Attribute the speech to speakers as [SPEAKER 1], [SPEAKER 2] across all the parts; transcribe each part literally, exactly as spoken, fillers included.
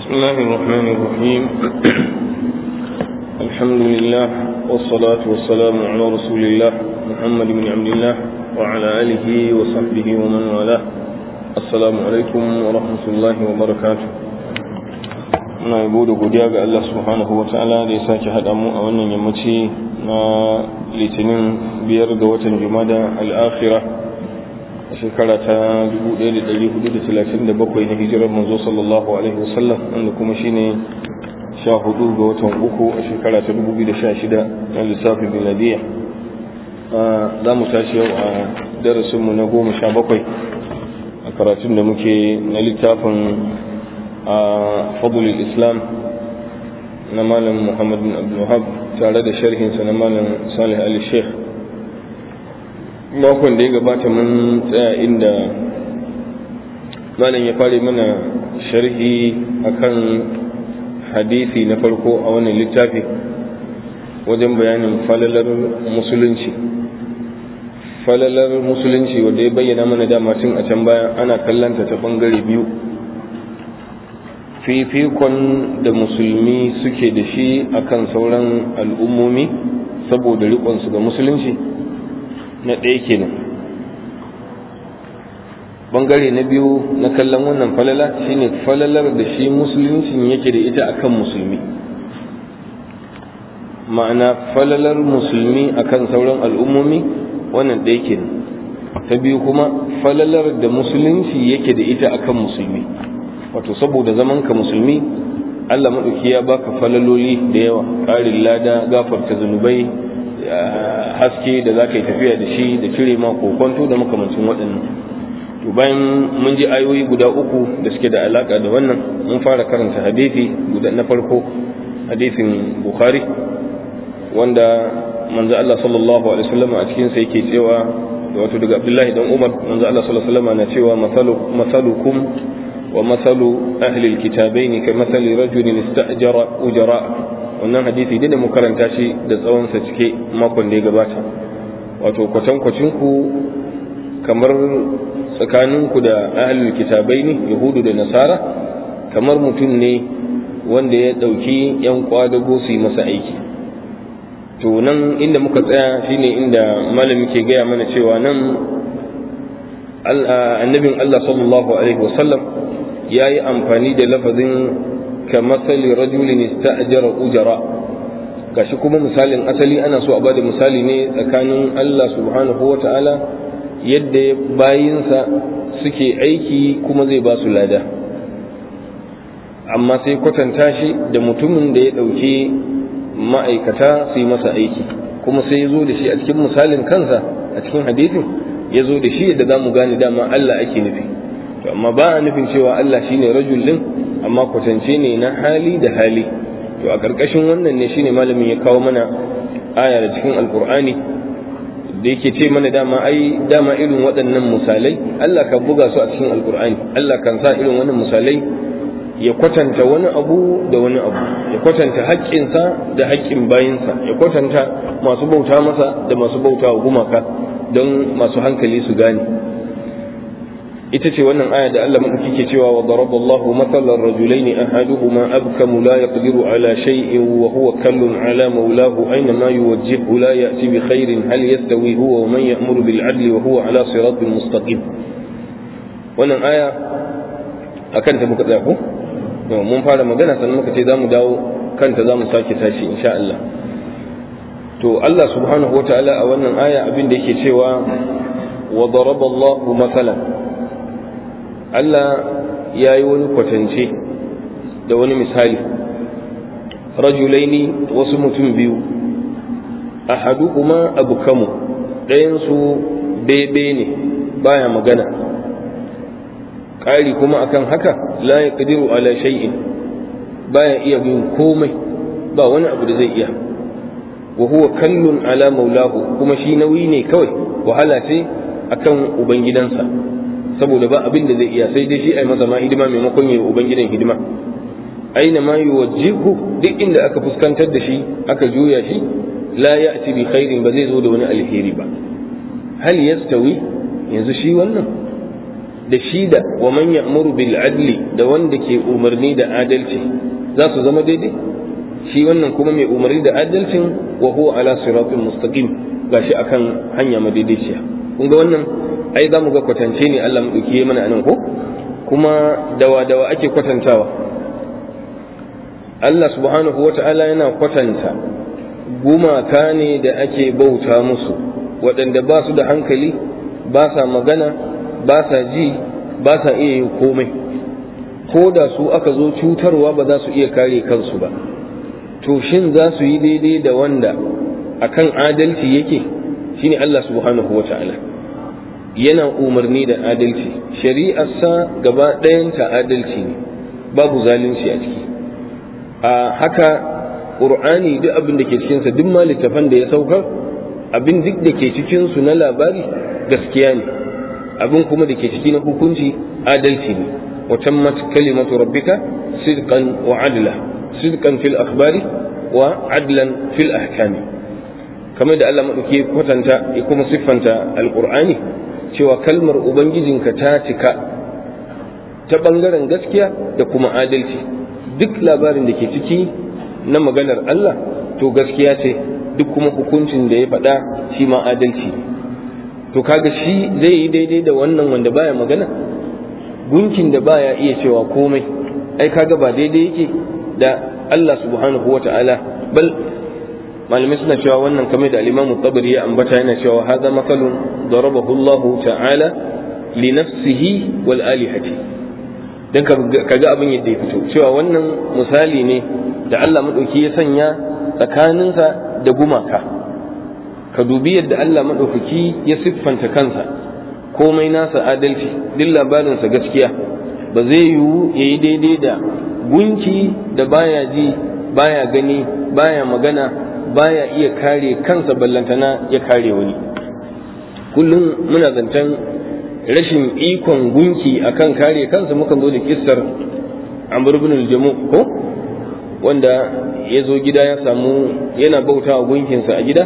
[SPEAKER 1] بسم الله الرحمن الرحيم. الحمد لله والصلاة والسلام على رسول الله محمد بن عبد الله وعلى آله وصحبه ومن والاه. السلام عليكم ورحمة الله وبركاته. muna yabo da godiya ga Allah subhanahu wa ta'ala da ya sake haɗa mu a wannan yammaci na litinin biyar ga watan jumada al-akhirah a shekara ta dubu ɗaya da ɗari hudu da talatin da bakwai na hijirar manzo sallallahu alaihi wasallam, wanda kuma shine sha hudu ga watan uku a shekara ta dubu biyu da sha shida na lissafin miladiyya. Za mu tashi yau a darasinmu na goma sha bakwai a karatun da muke na littafin a fadlul islam na malam muhammad bin abdul wahab tare da sharhinsa na malam salih ali sheikh. makon da ya gabata mun tsaya inda malam ya fara mana sharhi akan hadisi na farko a wannan littafi wajen bayanin falalar musulunci falalar musulunci wanda ya bayyana mana dama tun a can baya ana kallanta ta bangare biyu: fifikon da musulmi suke da shi akan sauran al'ummomi saboda riƙonsu ga musulunci na ɗaya kenan. bangare na biyu na kallon wannan falala shine falalar da shi musuluncin yake da ita akan musulmi, ma'ana falalar musulmi akan sauran al'ummomi, wannan ɗaya kenan. ta biyu kuma falalar da musulunci yake da ita akan musulmi, wato saboda zaman ka musulmi Allah maɗauki ya baka falaloli da yawa: ƙarin lada, gafarta zunubai, haske da za ka yi tafiya da shi, da cire ma kokonto da makamancin waɗannan. to bayan mun ji ayoyi guda uku da suke da alaka da wannan, mun fara karanta hadisi guda na farko, hadisin bukhari, wanda manzo Allah sallallahu alaihi wasallam a cikin sa yake cewa, wato daga Abdullahi dan Umar, manzo Allah sallallahu alaihi wasallam na cewa masalu masalukum wa masalu ahli alkitabain kamathali rajulin istajara ujara. wannan hadisi da mu karanta shi da tsawon sa cike makon da ya gabata. wato kwatankwacin ku kamar tsakaninku da ahlul kitabaini, yahudu da nasara, kamar mutum ne wanda ya dauki yan kwadago su yi masa aiki. to nan inda muka tsaya shine inda malami ke gaya mana cewa nan annabin Allah sallallahu alaihi wasallam ya yi amfani da lafazin kamathali rajulin ista'jara ujara. gashi kuma misalin asali ana so a bada misali ne tsakanin Allah subhanahu wata'ala yadda bayinsa suke aiki kuma zai ba su lada, amma sai kwatanta shi da mutumin da ya ɗauki ma'aikata su yi masa aiki, kuma sai ya zo da shi a cikin misalin kansa a cikin hadisin, ya zo da shi yadda za mu gane dama Allah ake nufi. to amma ba a nufin cewa Allah shine rajul din, amma kwatance ne na hali da hali. to a ƙarƙashin wannan ne shine malamin ya kawo mana aya da cikin alkur'ani da yake ce mana dama ai dama irin waɗannan misalai Allah kan buga su a cikin alkur'ani. Allah kan sa irin wannan misalai ya kwatanta wani abu da wani abu, ya kwatanta haƙƙinsa da haƙƙin bayinsa, ya kwatanta masu bauta masa da masu bauta wa gumaka don masu hankali su gane. ita ce wannan aya da Allah madauki ke cewa wa daraballahu mathalan rajulaini ahaduhuma abkamu la yaqdiru ala shay'in wa huwa kallun ala mawlahu aina ma yuwajjihu la ya'ti bi khairin hal yastawi huwa wa man ya'muru bil 'adli wa huwa ala siratin mustaqim. wannan aya akan ta muka tsaya ko mun fara magana, sannan muka ce zamu dawo kanta zamu sake tashi insha Allah. to Allah subhanahu wataala a wannan aya abin da yake cewa wa daraballahu mathalan, Allah ya yi wani kwatance da wani misali: rajulaini, wasu mutum biyu, ahaduhuma abkamu, ɗayansu bebe ne baya magana, ƙari kuma akan haka la yaqdiru ala shay'in, baya iya yin komai, ba wani abu da zai iya, wa huwa kallun ala maulahu, kuma shi nauyi ne kawai, wahala ce akan ubangidansa, saboda ba abin da zai iya, sai dai shi ai masa ma hidima maimakon yi ubangidan hidima. aina ma yuwajjihu, duk inda aka fuskantar da shi aka juya shi, la ya'ti bi khairin, ba zai zo da wani alheri ba. hal yastawi, yanzu shi wannan da shi da wa man ya'muru bil adli da wanda ke umarni da adalci za su zama daidai shi wannan kuma mai umarni da adalcin wa huwa ala siratin mustaqim gashi akan hanya madaidaiciya kun ga wannan ai za mu ga kwatance ne Allah mu dauke mana anan ko kuma dawa dawa ake kwatantawa Allah subhanahu wata'ala yana kwatanta gumaka ne da ake bauta musu waɗanda ba su da hankali ba sa magana ba sa ji ba sa iya yin komai ko da su aka zo cutarwa ba za su iya kare kansu ba to shin za su yi daidai da wanda akan adalci yake shine Allah subhanahu wata'ala yana umarni da adalci shari'arsa gaba ɗayanta adalci ne babu zalunci a ciki a haka ƙur'ani duk abin da ke cikinsa duk ma littafan da ya saukar abin duk da ke cikinsu na labari gaskiya ne abin kuma da ke ciki na hukunci adalci ne wa tammat kalimatu rabbika sidqan wa adla sidqan fil akhbari wa adlan fil ahkami kamar da Allah madauke kwatanta ya kuma siffanta alqur'ani cewa kalmar ubangijinka ta cika ta bangaren gaskiya da kuma adalci duk labarin da ke ciki na maganar Allah to gaskiya ce duk kuma hukuncin da ya faɗa shi ma adalci to kaga shi zai yi daidai da wannan wanda baya magana gunkin da baya iya cewa komai ai kaga ba daidai yake da Allah subhanahu wata'ala bal malamai suna cewa wannan kamar da al-Imam Tabari ya ambata yana cewa hadha masalun darabahu Allah ta'ala li nafsihi wal alihati dan kaga abin yadda ya fito cewa wannan misali ne da Allah madauki ya sanya tsakaninsa da gumaka ka dubi yadda Allah madaukaki ya siffanta kansa komai nasa adalci duk labarinsa gaskiya ba zai yiwu yayi daidai da gunki da baya ji baya gani baya magana baya iya kare kansa ballantana ya kare wani kullum muna zancen rashin ikon gunki akan kare kansa mukan zo da kissar Amr ibn al-Jamu ko wanda ya zo gida ya samu yana bautawa gunkinsa a gida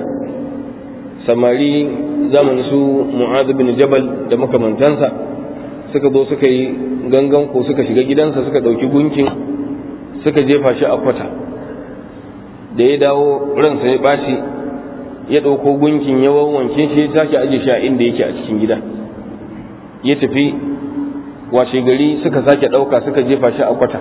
[SPEAKER 1] samari zamanin su Mu'adh ibn Jabal da makamantansa suka zo suka yi gangan ko suka shiga gidansa suka dauki gunkin suka jefa shi a kwata da ya dawo ransa ya ɓaci ya ɗauko gunkin ya wawwanke shi ya take aje shi a inda yake a cikin gida ya tafi washe gari suka sake ɗauka suka jefa shi a kwata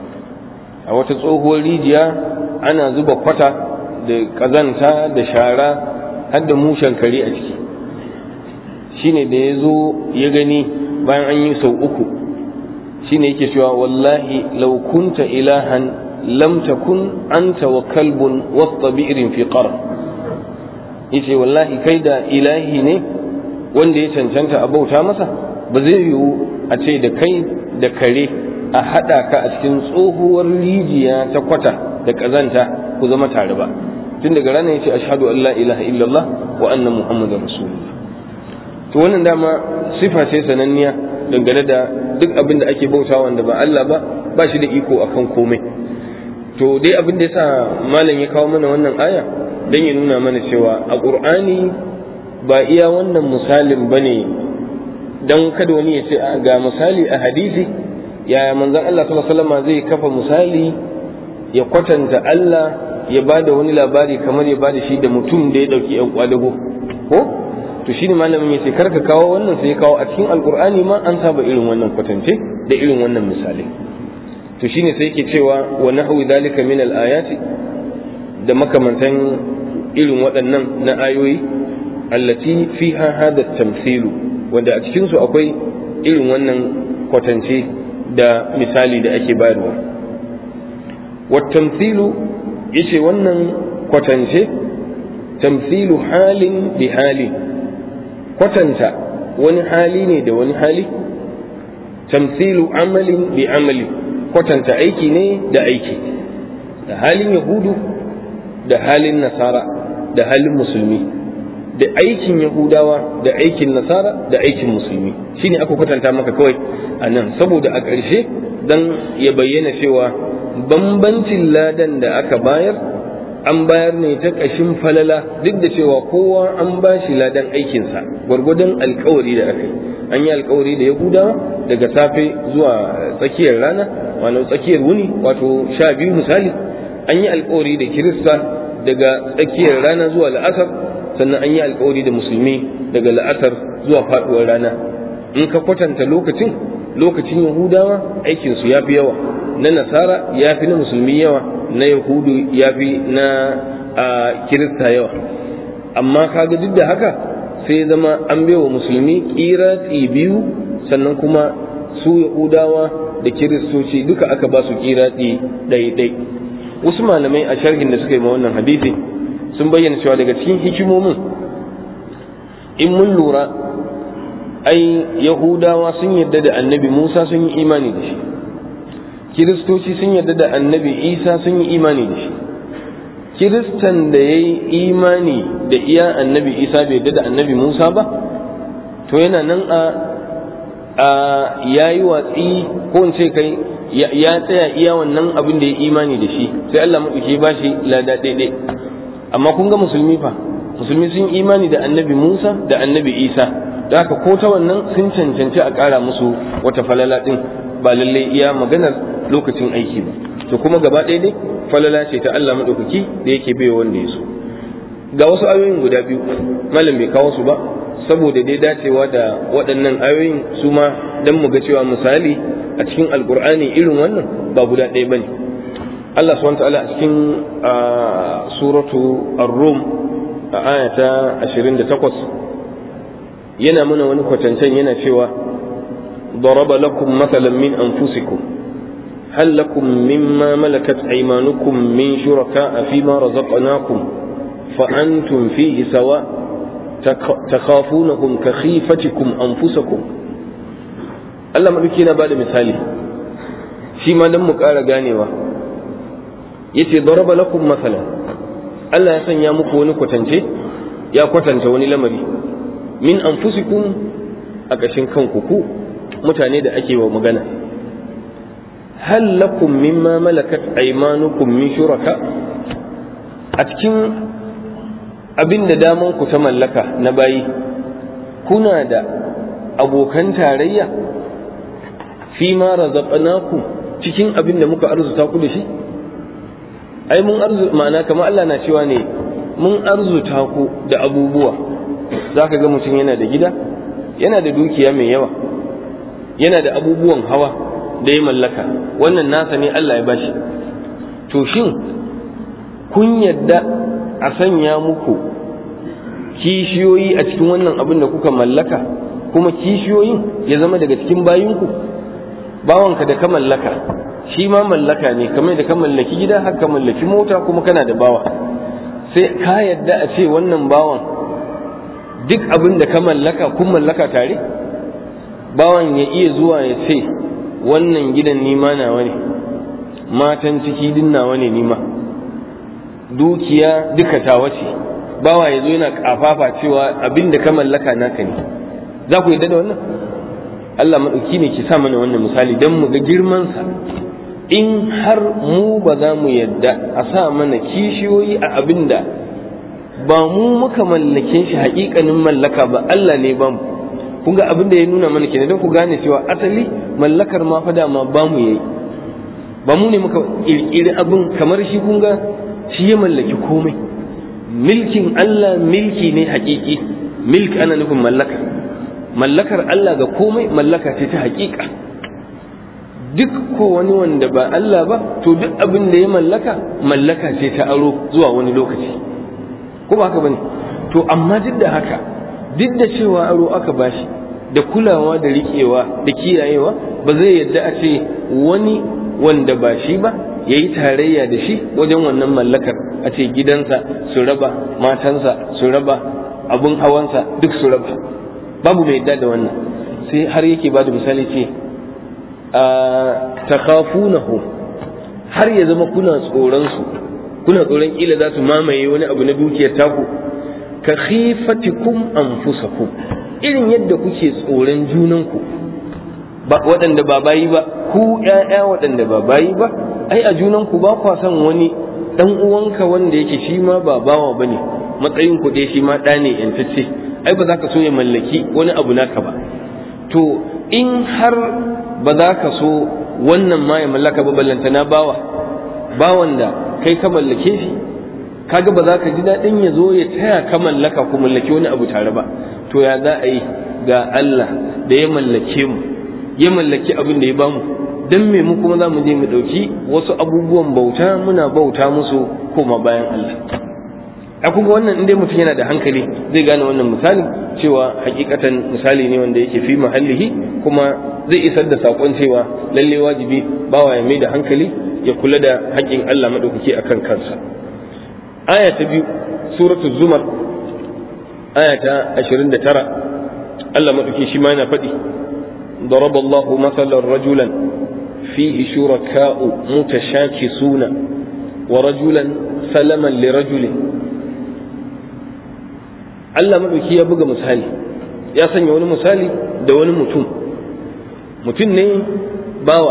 [SPEAKER 1] a wata tsohuwar rijiya ana zuba kwata da ƙazanta da shara har da mushen kare a ciki shine da ya zo ya gani bayan an yi sau uku shine yake cewa wallahi law kunta ilahan lam takun anta wa kalbun wasta bi'rin fi qar yace wallahi kai da ilahi ne wanda ya cancanta a bauta masa ba zai yiwu a ce da kai da kare a hada ka a cikin tsohuwar rijiya ta kwata da kazanta ku zama tare ba tun daga ranar yace ashhadu an la ilaha illallah wa anna muhammadar rasulullah to wannan dama sifa ce sananniya dangane da duk abin da ake bauta wanda ba Allah ba ba shi da iko akan komai to dai abin da yasa malam ya kawo mana wannan aya dan ya nuna mana cewa a Qur'ani ba iya wannan misalin bane dan kada wani ya ce ga misali a hadisi ya manzon Allah sallallahu alaihi wasallam zai kafa misali ya kwatanta Allah ya bada wani labari kamar ya bada shi da mutum da ya dauki yan kwadago ko to shine malamin yace karka kawo wannan sai ya kawo a cikin alqur'ani ma an saba irin wannan kwatance da irin wannan misali to shine sai yake cewa wa nahwi dalika min al-ayati da makamantan irin waɗannan na ayoyi allati fiha hada at-tamthil wanda a cikin su akwai irin wannan kwatance da misali da ake bayarwa wa tamthilu yace wannan kwatance tamthilu halin bi hali kwatanta wani hali ne da wani hali tamthilu amalin bi amali kwatanta aiki ne da aiki da halin yahudu da halin nasara da halin musulmi da aikin yahudawa da aikin nasara da aikin musulmi shine aka kwatanta maka kawai a nan saboda a ƙarshe dan ya bayyana cewa bambancin ladan da aka bayar an bayar ne ta ƙashin falala, duk da cewa kowa an ba shi ladan aikinsa gwargwadon alkawari da aka yi. An yi alkawari da yahudawa daga safe zuwa tsakiyar rana, wato tsakiyar wuni, wato sha biyu misali. An yi alkawari da kirista daga tsakiyar rana zuwa la'asar, sannan an yi alkawari da musulmi daga la'asar zuwa faduwar rana. In ka kwatanta lokacin lokacin yahudawa aikinsu ya fi yawa, na nasara ya fi na musulmi yawa, na yahudu ya fi na kirista yawa. Amma kaga duk da haka sai zama an baiwa musulmi kiratsi biyu, sannan kuma su yahudawa da kiristoci duka aka ba su kiratsi ɗaiɗai. Wasu malamai a sharhin da suka yi ma wannan hadisi sun bayyana cewa daga cikin hikimomin, in mun lura, ai yahudawa sun yarda da annabi Musa sun yi imani da shi, kiristoci sun yarda da annabi Isa sun yi imani da shi. Kiristan da ya yi imani da iya annabi Isa bai yarda da annabi Musa ba, to yana nan a ya yi watsi, ko in ce kai ya tsaya iya wannan abin da ya imani da shi, sai Allah maɗauki ba shi lada ɗaiɗai. Amma kun ga musulmi fa, musulmi sun imani da annabi Musa da annabi Isa, da haka ko ta wannan sun cancanci a ƙara musu wata falala ɗin, ba lallai iya maganar lokacin aiki ba. To kuma gaba ɗaya dai falala ce ta Allah maɗaukaki da yake bai wanda ya so. Ga wasu ayoyin guda biyu, malam bai kawo su ba saboda dai dacewa da waɗannan ayoyin su ma don mu ga cewa misali a cikin alkur'ani irin wannan ba guda ɗaya bane. Allah subhanahu wa ta'ala a cikin suratu ar-rum a aya ta ashirin da takwas yana mana wani kwatancen, yana cewa daraba lakum mathalan min anfusikum hal lakum mimma malakat aymanukum min shuraka'a fima razaqnakum fa antum fihi sawa takhafunahum ka khifatikum anfusakum. Allah madauki na bada misali shi ma dan mu ƙara ganewa, yace daraba lakum mathalan, Allah ya sanya muku wani kwatance, ya kwatanta wani lamari min anfusikum a ƙashin kanku ku mutane da ake wa magana. Hal lakum mimma malakat aymanukum min shuraka, a cikin abin da daman ku ta mallaka na bayi kuna da abokan tarayya fi ma razaqnakum cikin abin da muka arzuta ku da shi. Ai mun arzu ma'ana kamar Allah na cewa ne mun arzuta ku da abubuwa. Zaka ga mutum yana da gida, yana da dukiya mai yawa, yana da abubuwan hawa da ya mallaka, wannan nasa ne Allah ya bashi. To shin kun yadda a sanya muku kishiyoyi a cikin wannan abin da kuka mallaka, kuma kishiyoyin ya zama daga cikin bayinku? Bawanka da ka mallaka shi ma mallaka ne, kamar da ka mallaki gida har ka mallaki mota, kuma kana da bawa. Sai ka yadda a ce wannan bawan duk abin da ka mallaka kun mallaka tare? Bawan ya iya zuwa ya ce wannan gidan nima nawa ne, matan ciki din nawa ne nima, dukiya duka tawa ce. Bawa ya zo yana kafafa cewa abin da ka mallaka naka ne. Za ku yadda da wannan? Allah maɗauki ne ki sa mana wannan misali don mu ga girmansa. In har mu ba za mu yadda a sa mana kishiyoyi a abin da ba mu muka mallake shi haƙiƙanin mallaka ba, Allah ne ba mu. Kun ga abin da ya nuna mana kenan don ku gane cewa asali mallakar ma fa dama ba mu yayi, ba mu ne muka ƙirƙiri abin kamar shi. Kun ga shi ya mallaki komai. Milkin Allah milki ne haƙiƙi, milk ana nufin mallaka. Mallakar Allah ga komai mallaka ce ta haƙiƙa. Duk ko wani wanda ba Allah ba, to duk abin da ya mallaka mallaka ce ta aro zuwa wani lokaci, ko ba haka bane? To amma duk da haka, duk da cewa aro aka bashi da kulawa da riƙewa da kiyayewa, ba zai yadda a ce wani wanda ba shi ba ya yi tarayya da shi wajen wannan mallakar, a ce gidansa su raba, matansa su raba, abun hawansa duk su raba. Babu mai yadda da wannan. Sai har yake ba da misali ce a takhafunahu, har ya zama kuna tsoron su, kuna tsoron kila za su mamaye wani abu na dukiyar taku. Ka khifatikum anfusakum, irin yadda kuke tsoron junanku, ba waɗanda ba bayi ba, ku ƴaƴa waɗanda ba bayi ba, ai a junanku ba kwa son wani dan uwanka wanda yake shi ma ba bawa bane matsayin ku dai shi ma da ne yantacce ai ba za ka so ya mallaki wani abu naka ba to in har ba za ka so wannan ma ya mallaka ba ballanta na bawa bawan da kai ka mallake shi kaga ba za ka ji daɗin ya zo ya taya ka mallaka ko mallaki wani abu tare ba to ya za a yi ga Allah da ya mallake mu ya mallaki abin da ya bamu dan me mu kuma za mu je mu ɗauki wasu abubuwan bauta muna bauta musu koma bayan Allah a kuma wannan inda mutum yana da hankali zai gane wannan misali cewa hakikatan misali ne wanda yake fi mahallihi kuma zai isar da sakon cewa lalle wajibi bawa ya mai da hankali ya kula da haƙƙin Allah madaukaki akan kansa aya ta biyu suratul zumar aya ta ashirin da tara Allah madaukaki shi ma yana faɗi ضرب الله مثلا رجلا فيه شركاء متشاكسون ورجلا سلما لرجل Allah maɗauki ya buga misali ya sanya wani misali da wani mutum mutum ne bawa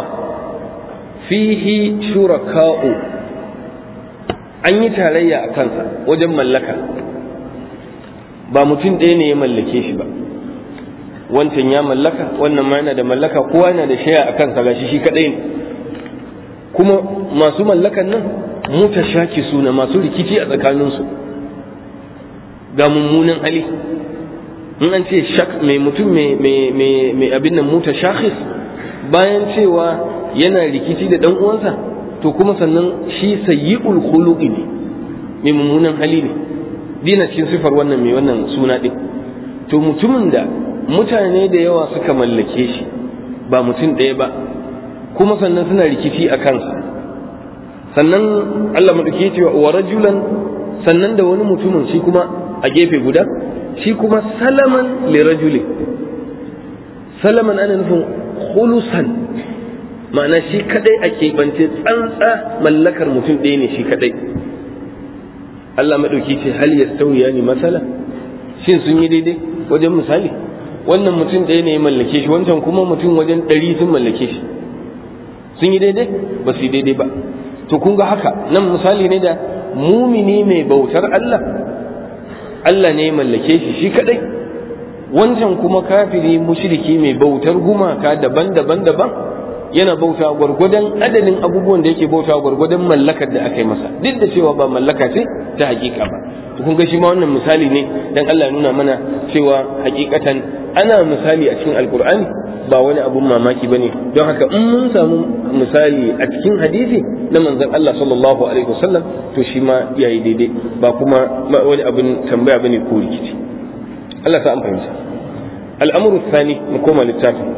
[SPEAKER 1] fihi shuraka'u an yi tarayya a kansa wajen mallaka ba mutum ɗaya ne ya mallake shi ba wancan ya mallaka wannan ma yana da mallaka kowa yana da shaya a kansa gashi shi kaɗai ne kuma masu mallakan nan mutashaki suna masu rikici a tsakaninsu ga mummunan hali in an ce shak mai mutum mai abin nan muta shakhis bayan cewa yana rikici da dan uwansa to kuma sannan shi sayyi'ul khuluqi ne mai mummunan hali ne dina cikin sifar wannan mai wannan suna din to mutumin da mutane da yawa suka mallake shi ba mutum ɗaya ba kuma sannan suna rikici a kansa sannan Allah madauki cewa wa rajulan sannan da wani mutumin shi kuma a gefe guda shi kuma salaman lirajuli salaman ana nufin khulusan ma'ana shi kadai a keɓance tsantsa mallakar mutum ɗaya ne shi kadai Allah maɗauki ce hal yastawiya ni masala shin sun yi daidai wajen misali wannan mutum ɗaya ne ya mallake shi wancan kuma mutum wajen ɗari sun mallake shi sun yi daidai ba su yi daidai ba to kun ga haka nan misali ne da mumini mai bautar Allah Allah ne ya mallake shi shi kadai wancan kuma kafiri mushriki mai bautar gumaka daban-daban daban yana bauta gwargwadon adadin abubuwan da yake bauta gwargwadon mallakar da aka yi masa duk da cewa ba mallaka ce ta hakika ba to kun ga shi ma wannan misali ne dan Allah nuna mana cewa hakikatan ana misali a cikin alkur'ani ba wani abun mamaki bane don haka in mun samu misali a cikin hadisi na manzon Allah sallallahu alaihi wasallam to shi ma yayi daidai ba kuma wani abun tambaya bane ko rikici Allah sa an fahimta al'amru thani mu koma littafin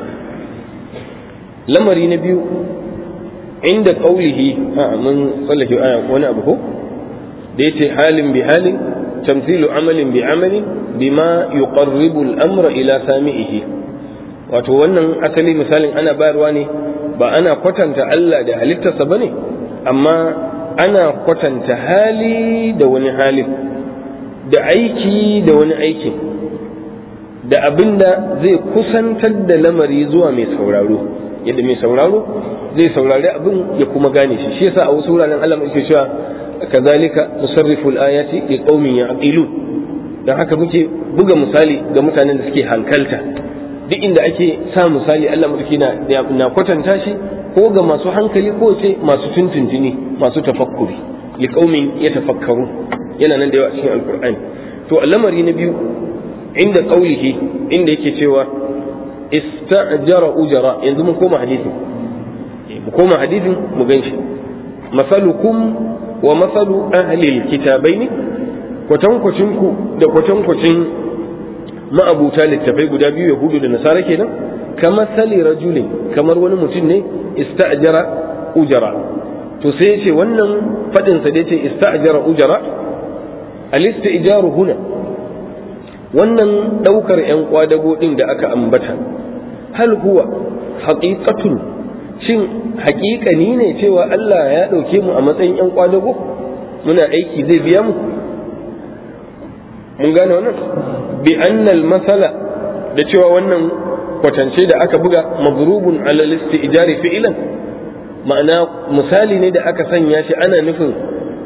[SPEAKER 1] lamari na biyu inda qaulihi a mun tsallake aya wani abu ko da yace halin bi halin tamthilu amalin bi amalin bima yuqarribu al-amra ila sami'ihi wato wannan asali misalin ana bayarwa ne ba ana kwatanta Allah da halittarsa bane amma ana kwatanta hali da wani halin da aiki da wani aikin da abinda zai kusantar da lamari zuwa mai sauraro yadda mai sauraro zai saurari abin ya kuma gane shi shi yasa a wasu wuraren Allah mai cewa kazalika musarrifu al-ayati li qaumin yaqilun dan haka muke buga misali ga mutanen da suke hankalta duk inda ake sa misali Allah mutuki na na kwatanta shi ko ga masu hankali ko ce masu tuntuntuni masu tafakkuri li qaumin yatafakkaru yana nan da yawa cikin alqur'ani to al'amari na biyu inda qaulihi inda yake cewa istajara ujara yanzu mun koma hadisi mu koma hadisin mu ganshi masalukum wa masalu ahli alkitabaini kwatankwacin ku da kwatankwacin ma'abuta littafai guda biyu yahudu da nasara kenan kamar sali rajulin kamar wani mutum ne istajara ujara to sai ya ce wannan fadin sa da yace istajara ujara al-istijaru huna wannan daukar yan kwadago din da aka ambata hal huwa haqiqatun shin haƙiƙani ne cewa Allah ya dauke mu a matsayin yan kwadago muna aiki zai biya mu mun gane wannan bi annal masala da cewa wannan kwatance da aka buga madrubun ala al-istijari fi'lan ma'ana misali ne da aka sanya shi ana nufin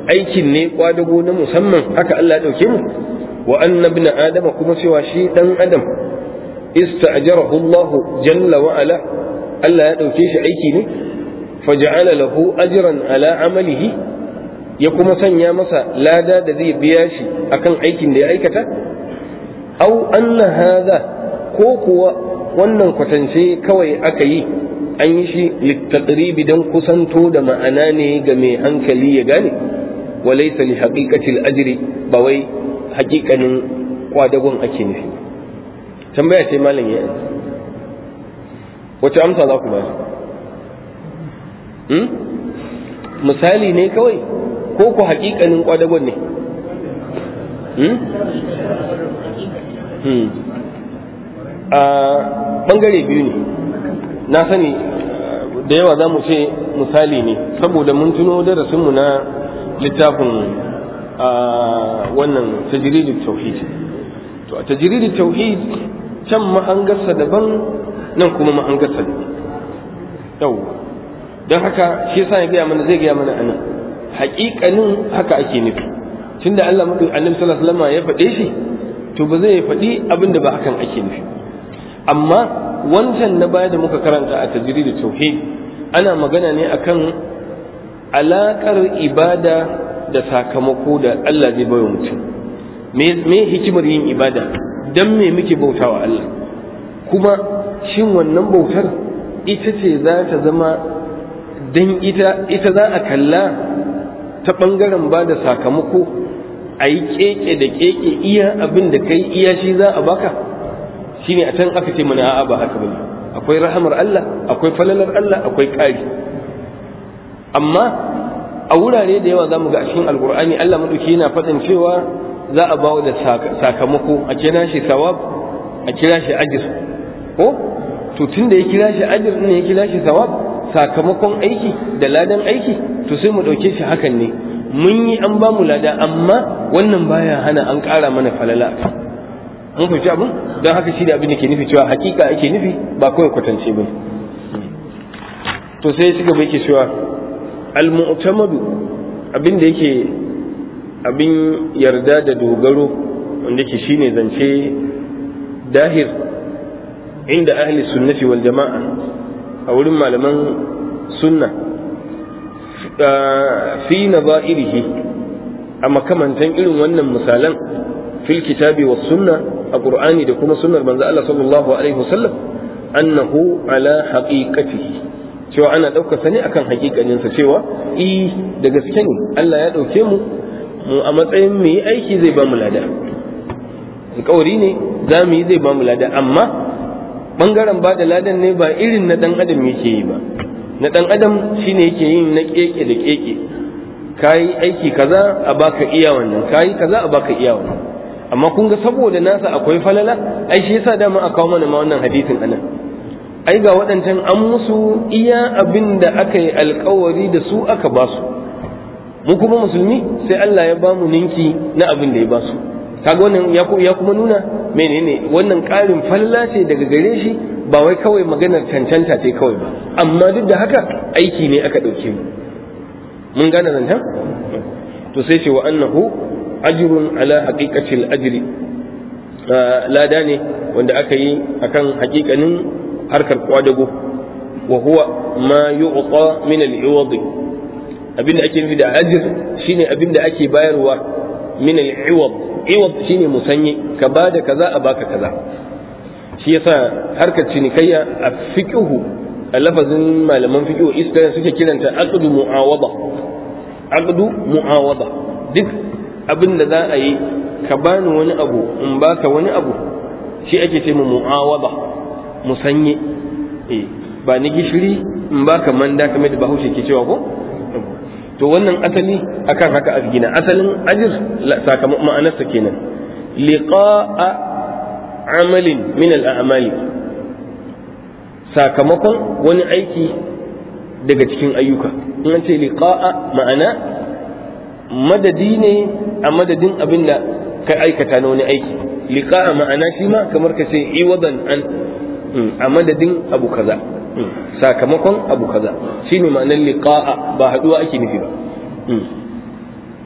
[SPEAKER 1] aikin ne kwadago na musamman haka Allah ya dauke mu wa anna ibn adama kuma cewa shi dan adam ista'jarahu Allah jalla wa ala Allah ya dauke shi aiki ne faja'ala lahu ajran ala amalihi ya kuma sanya masa lada da zai biya shi akan aikin da ya aikata aw anna hadha ko kuwa wannan kwatance kawai aka yi an yi shi littaqribi dan kusanto da ma'ana ne ga mai hankali ya gane walaysa li haqiqati al-ajri ba wai haƙiƙanin kwadagon ake nufi tambaya ce malam ya wace amsa za ku ba hmm? misali ne kawai ko ku haƙiƙanin kwadagon ne hmm? hmm. a ɓangare biyu ne na sani da yawa za mu ce misali ne saboda mun tuno darasinmu na littafin wannan tajridut tauhid to a tajridut tauhid can mahangarsa daban nan kuma mahangarsa daban yau don haka shi yasa ya gaya mana zai gaya mana anan haƙiƙanin haka ake nufi tunda Allah mutum annabi sallallahu alaihi wasallam ya faɗe shi to ba zai faɗi abin da ba hakan ake nufi amma wancan na baya da muka karanta a tajridut tauhid ana magana ne akan alaƙar ibada da sakamako da Allah zai bayar mutum me hikimar yin ibada dan me muke bautawa Allah kuma shin wannan bautar ita ce za ta zama dan ita ita za a kalla ta bangaren ba da sakamako a yi keke da keke iya abin da kai iya shi za a baka shine a can aka ce mana a'a ba haka bane akwai rahamar Allah akwai falalar Allah akwai ƙari amma a wurare da yawa za mu ga a cikin alkur'ani Allah maɗauki yana faɗin cewa za a bawa da sakamako a kira shi sawab a kira shi ajir ko to tun da ya kira shi ajir ne ya kira shi sawab sakamakon aiki da ladan aiki to sai mu ɗauke shi hakan ne mun yi an ba mu lada amma wannan baya hana an ƙara mana falala mun fahimci abin don haka shi da abin da ke nufi cewa hakika ake nufi ba kawai kwatance ba to sai shi gaba yake cewa al-mu'tamadu abin da yake abin yarda da dogaro wanda yake shine zance dahir inda ahli sunnati wal jama'a a wurin malaman sunna fi nadha'irihi a makamantan irin wannan misalan fil kitabi was sunna a qur'ani da kuma sunnar manzo Allah sallallahu alaihi wasallam annahu ala haqiqatihi cewa ana ɗaukar sa ne akan hakikaninsa cewa i da gaske ne Allah ya ɗauke mu mu a matsayin mu yi aiki zai ba mu lada alƙawari ne za mu yi zai ba mu lada amma ɓangaren ba da ladan ne ba irin na ɗan adam yake yi ba na ɗan adam shine yake yin na keke da keke kayi aiki kaza a baka iya wannan kayi kaza a baka iya wannan amma kun ga saboda nasa akwai falala ai shi yasa dama a kawo mana ma wannan hadisin anan ai ga waɗancan an musu iya abin da aka yi alkawari da su aka ba su mu kuma musulmi sai Allah ya ba mu ninki na abin da ya ba su kaga wannan ya kuma nuna menene wannan ƙarin falla ce daga gare shi ba wai kawai maganar cancanta ce kawai ba amma duk da haka aiki ne aka ɗauke mu mun gane zancen to sai ce wa annahu ajrun ala haqiqatil ajri lada ne wanda aka yi akan haƙiƙanin harkar kwadago wa huwa ma yu'ta min al-iwad abinda ake nufi da ajr shine abinda ake bayarwa min al-iwad iwad shine musanye ka bada kaza a baka kaza shi yasa harkar cinikayya a fiqhu a lafazin malaman fiqhu iska suke kiranta aqdu mu'awada aqdu mu'awada duk abinda za a yi ka bani wani abu in baka wani abu shi ake ce mu mu'awada musanye eh ba ni gishiri in baka manda kamar da Bahaushe ke cewa ko to wannan asali akan haka a gina asalin ajir sakamakon ma'anarsa kenan liqa'a amalin min al-a'mali sakamakon wani aiki daga cikin ayyuka in an ce liqa'a ma'ana madadi ne a madadin abinda ka aikata na wani aiki liqa'a ma'ana shi ma kamar ka ce iwadan an a madadin abu kaza sakamakon abu kaza shine ma'anar liqa'a ba haduwa ake nufi ba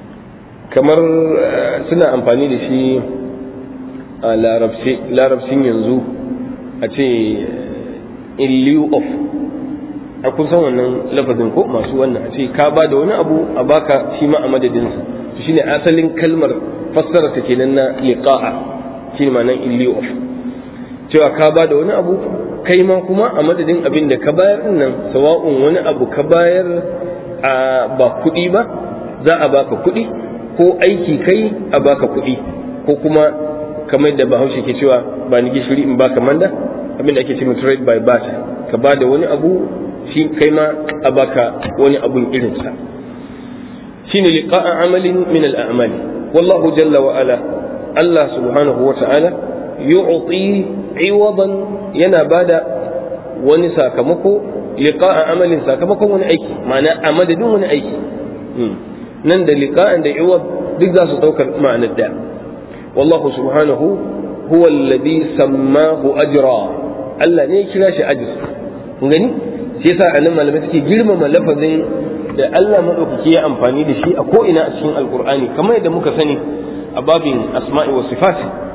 [SPEAKER 1] kamar suna amfani da shi a larabcin yanzu a ce in lieu of, a kusan wannan lafazin ko masu wannan a ce ka ba da wani abu a baka shi ma a madadinsa, to shine asalin kalmar fassara ta kenan na liqa'a, shine ma nan in lieu of, cewa ka ba da wani abu kai ma kuma a madadin abin da ka bayar din nan, sawa'un wani abu ka bayar a ba kuɗi ba za a baka kuɗi, ko aiki kai a baka kuɗi, ko kuma kamar da bahaushe ke cewa ba ni gishiri in baka manda, abin da ake cewa trade by barter, ka ba da wani abu shi kai ma a baka wani abun irinsa, shine liqa'a amalin min al-a'mali. wallahu jalla wa ala, Allah subhanahu wa ta'ala yu'ti iwadan, yana bada wani sakamako, liqa'a amalin sakamakon wani aiki, ma'ana a madadin wani aiki. nan da liqa'an da iwad duk za su daukar ma'anar da. wallahu subhanahu huwa alladhi sammahu ajra, Allah ne ya kira shi ajr. kun gani shi yasa anan malamai suke girmama lafazin da Allah madaukaki ya amfani da shi a ko ina a cikin alqur'ani, kamar yadda muka sani a babin asma'i wa sifat.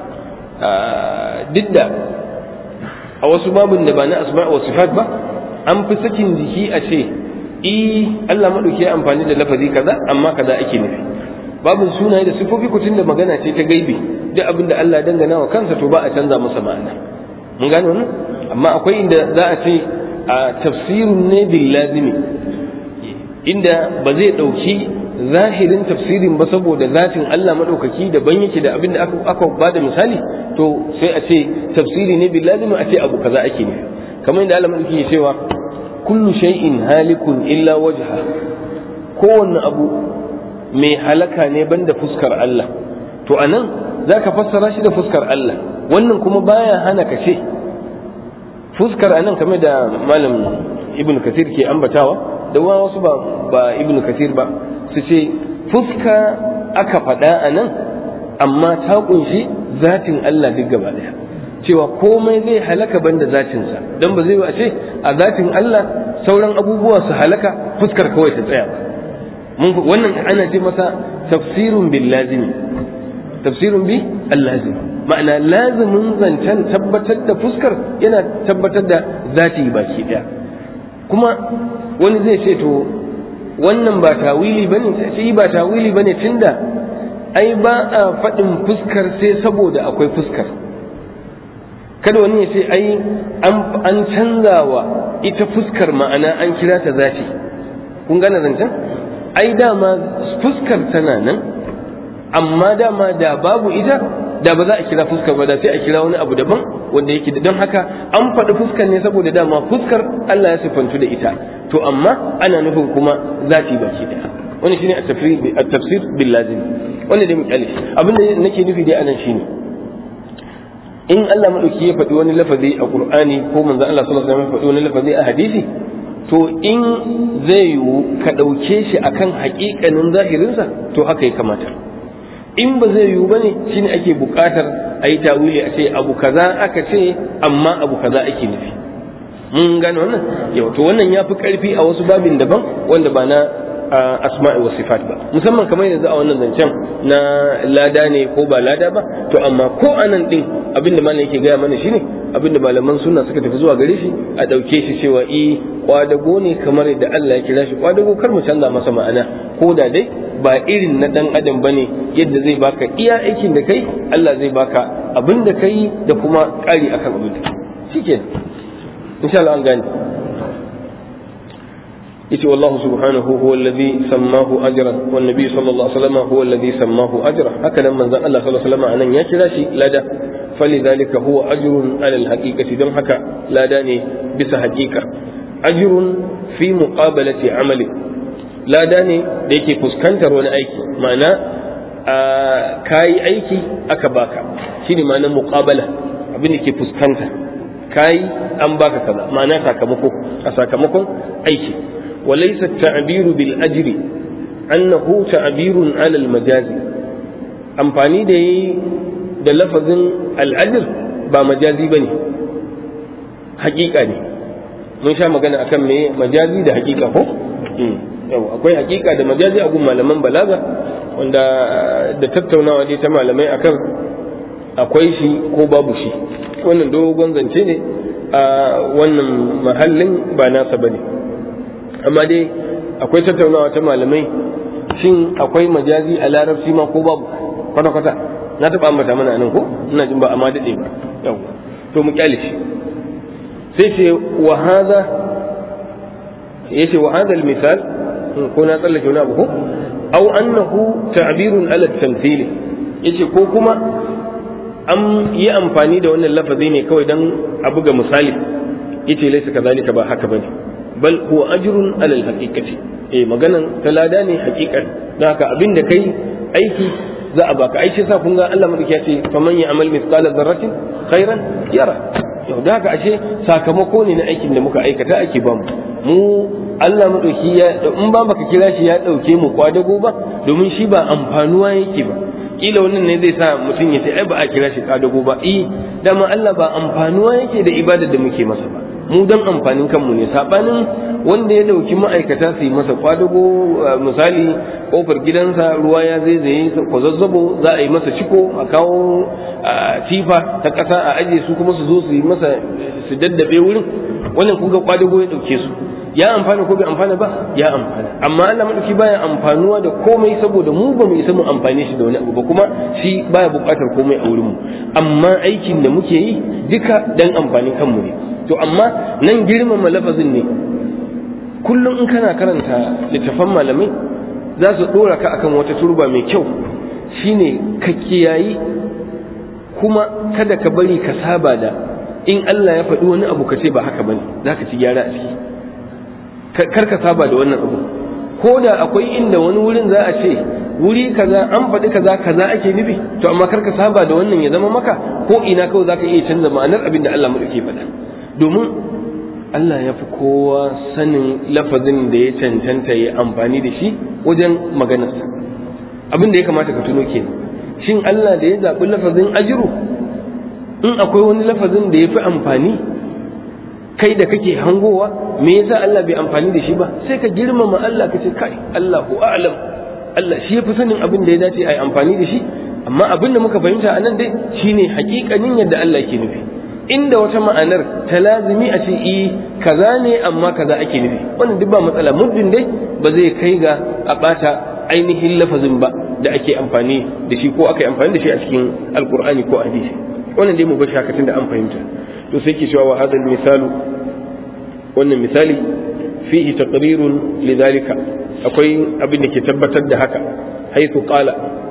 [SPEAKER 1] duk da a wasu babin da ba na asma'i wa sifat ba an fi sakin jiki a ce i Allah madauki ya amfani da lafazi kaza amma kaza ake nufi. babin sunaye da sifofi kutun da magana ce ta gaibi, duk abin da Allah dangana wa kansa to ba a canza masa ma'ana. mun gane wannan, amma akwai inda za a ce a tafsirun ne bil lazimi, inda ba zai dauki zahirin tafsirin ba saboda zatin Allah madaukaki daban yake da abin da aka aka bada misali, to sai a ce tafsiri ne bil lazimi, a ce abu kaza ake nufi. kamar inda Allah madaukaki ya cewa kullu shay'in halikun illa wajha, kowanne abu mai halaka ne banda fuskar Allah, to anan zaka fassara shi da fuskar Allah, wannan kuma baya hana ka ce fuskar anan kamar da malam ibnu kasir ke ambatawa da wasu ba ba ibnu kasir ba, su ce fuska aka faɗa anan amma ta kunshi zatin Allah duk gaba daya, cewa komai zai halaka banda zatinsa, don ba zai ba ce a zatin Allah sauran abubuwa su halaka fuskar kawai ta tsaya ba. wannan ana ce masa tafsirun bil lazimi, tafsirun bi al-lazim, ma'ana lazimin zancen tabbatar da fuskar yana tabbatar da zati baki daya. kuma wani zai ce to wannan ba tawili bane, sai ba tawili bane tunda ai ba a faɗin fuskar sai saboda akwai fuskar. kada wani ya ce ai an canzawa ita fuskar ma'ana an kira ta zati. kun gane zancen? ai dama fuskar tana nan, amma dama da babu ita da ba za a kira fuskar ba, da sai a kira wani abu daban wanda yake da. don haka an faɗi fuskar ne saboda dama fuskar Allah ya sifantu da ita, to amma ana nufin kuma zati baki daya. wani shine at-tafsir bil lazim, wanda dai misali abin da nake nufi dai anan shine in Allah madauki ya faɗi wani lafazi a Qur'ani ko manzo Allah sallallahu alaihi wasallam ya faɗi wani lafazi a hadisi, to in zai yiwu ka ɗauke shi akan haƙiƙanin zahirinsa to haka ya kamata. in ba zai yiwu bane shine ake buƙatar a yi tawili, a ce abu kaza aka ce amma abu kaza ake nufi. mun gane wannan yau, to wannan ya fi ƙarfi a wasu babin daban wanda ba na asma'i wa sifat ba, musamman kamar yanzu a wannan zancen na lada ne ko ba lada ba. to amma ko anan din abinda malam yake gaya mana shine abinda malaman sunna suka tafi zuwa gare shi, a dauke shi cewa i kwadago ne kamar yadda Allah ya kira shi kwadago, kar mu canza masa ma'ana, ko da dai ba irin na dan adam bane yadda zai baka iya aikin da kai, Allah zai baka abin da kai da kuma ƙari akan abin da shikenan insha Allah an gane. yace wallahu subhanahu huwa alladhi sammahu ajran wan nabiy sallallahu alaihi wasallam huwa alladhi sammahu ajra, haka nan manzon Allah sallallahu alaihi wasallam anan ya kira shi lada, falidhalika huwa ajrun ala alhaqiqati, don haka lada ne bisa haqiqa. ajrun fi muqabalati amali, lada ne da yake fuskantar wani aiki, ma'ana kayi aiki aka baka, shine ma'anar muqabala, abin da ke fuskanta kayi an baka kaza, ma'ana sakamako a sakamakon aiki. وليس التعبير بالأجر أنه تعبير على المجاز، أمفاني دي da lafazin al'ajir ba majazi ba ne, hakika ne. mun sha magana akan me majazi da hakika ko? yau akwai hakika da majazi a gun malaman balaga, wanda da tattaunawa dai ta malamai akan akwai shi ko babu shi. Wannan dogon zance ne a wannan mahallin ba nasa bane, amma dai akwai tattaunawa ta malamai shin akwai majazi a larabci ma ko babu kwata-kwata. Na taɓa ambata mana nan ko ina jin ba amma daɗe ba yau to mu kyale shi. sai ce wa hadha yace wa hadha al-misal ko na tsallake wani abu ko aw annahu ta'birun ala at-tamthil yace ko kuma an yi amfani da wannan lafazi ne kawai dan a buga misali. yace laysa kadhalika, ba haka bane, bal huwa ajrun ala al-haqiqati. eh maganan talada ne haqiqan. dan haka abinda kai aiki za a baka. aiki sa kun ga Allah madaki ya ce faman ya'mal mithqala dharratin khairan yara. yau da haka ashe sakamako ne na aikin da muka aikata ake bamu. mu Allah madauki ya in ba baka kira shi ya dauke mu kwadago ba, domin shi ba amfanuwa yake ba. kila wannan ne zai sa mutum ya ce ai ba a kira shi kwadago ba. eh dama Allah ba amfanuwa yake da ibadar da muke masa ba, mu dan amfanin kanmu ne. sabanin wanda ya dauki ma'aikata su yi masa kwadago, misali kofar gidansa ruwa ya zaizaye ko zazzabo, za a yi masa ciko, a kawo tifa ta kasa a aje su kuma su zo su yi masa su daddabe wurin. wannan kuga kwadago ya dauke su. ya amfana ko bai amfana ba? ya amfana. amma Allah madauki baya amfanuwa da komai, saboda mu ba mu isa mu amfane shi da wani abu ba, kuma shi baya bukatar komai a wurin mu. amma aikin da muke yi duka dan amfanin kanmu ne. to amma nan girmama lafazin ne. kullum in kana karanta littafan malamai za su dora ka akan wata turba mai kyau, shine ka kiyayi kuma kada ka bari ka saba da in Allah ya faɗi wani abu ka ce ba haka bane, za ka ci gyara a ciki. kar ka saba da wannan abu. ko da akwai inda wani wurin za a ce wuri kaza an faɗi kaza kaza ake nufi, to amma kar ka saba da wannan ya zama maka ko ina kawai za ka iya canza ma'anar abin da Allah madauke faɗa. domin Allah ya fi kowa sanin lafazin da ya cancanta ya amfani da shi wajen maganarsa. abin da ya kamata ka tuno kenan. shin Allah da ya zaɓi lafazin ajiru, in akwai wani lafazin da ya fi amfani kai da kake hangowa, me yasa Allah bai amfani da shi ba? sai ka girmama Allah ka ce kai Allahu a'lam, Allah shi yafi sanin abin da ya dace a yi amfani da shi. amma abin da muka fahimta a nan dai shine hakikanin yadda Allah ke nufi. inda wata ma'anar ta lazimi a ce i kaza ne amma kaza ake nufi, wannan duk ba matsala, muddin dai ba zai kai ga a bata ainihin lafazin ba da ake amfani da shi ko aka yi amfani da shi a cikin alkur'ani ko hadisi. wannan dai mu bashi haka tunda an fahimta. to sai ke cewa wa hadal misalu, wannan misali fihi taqrirun lidhalika, akwai abin da ke tabbatar da haka. haythu qala,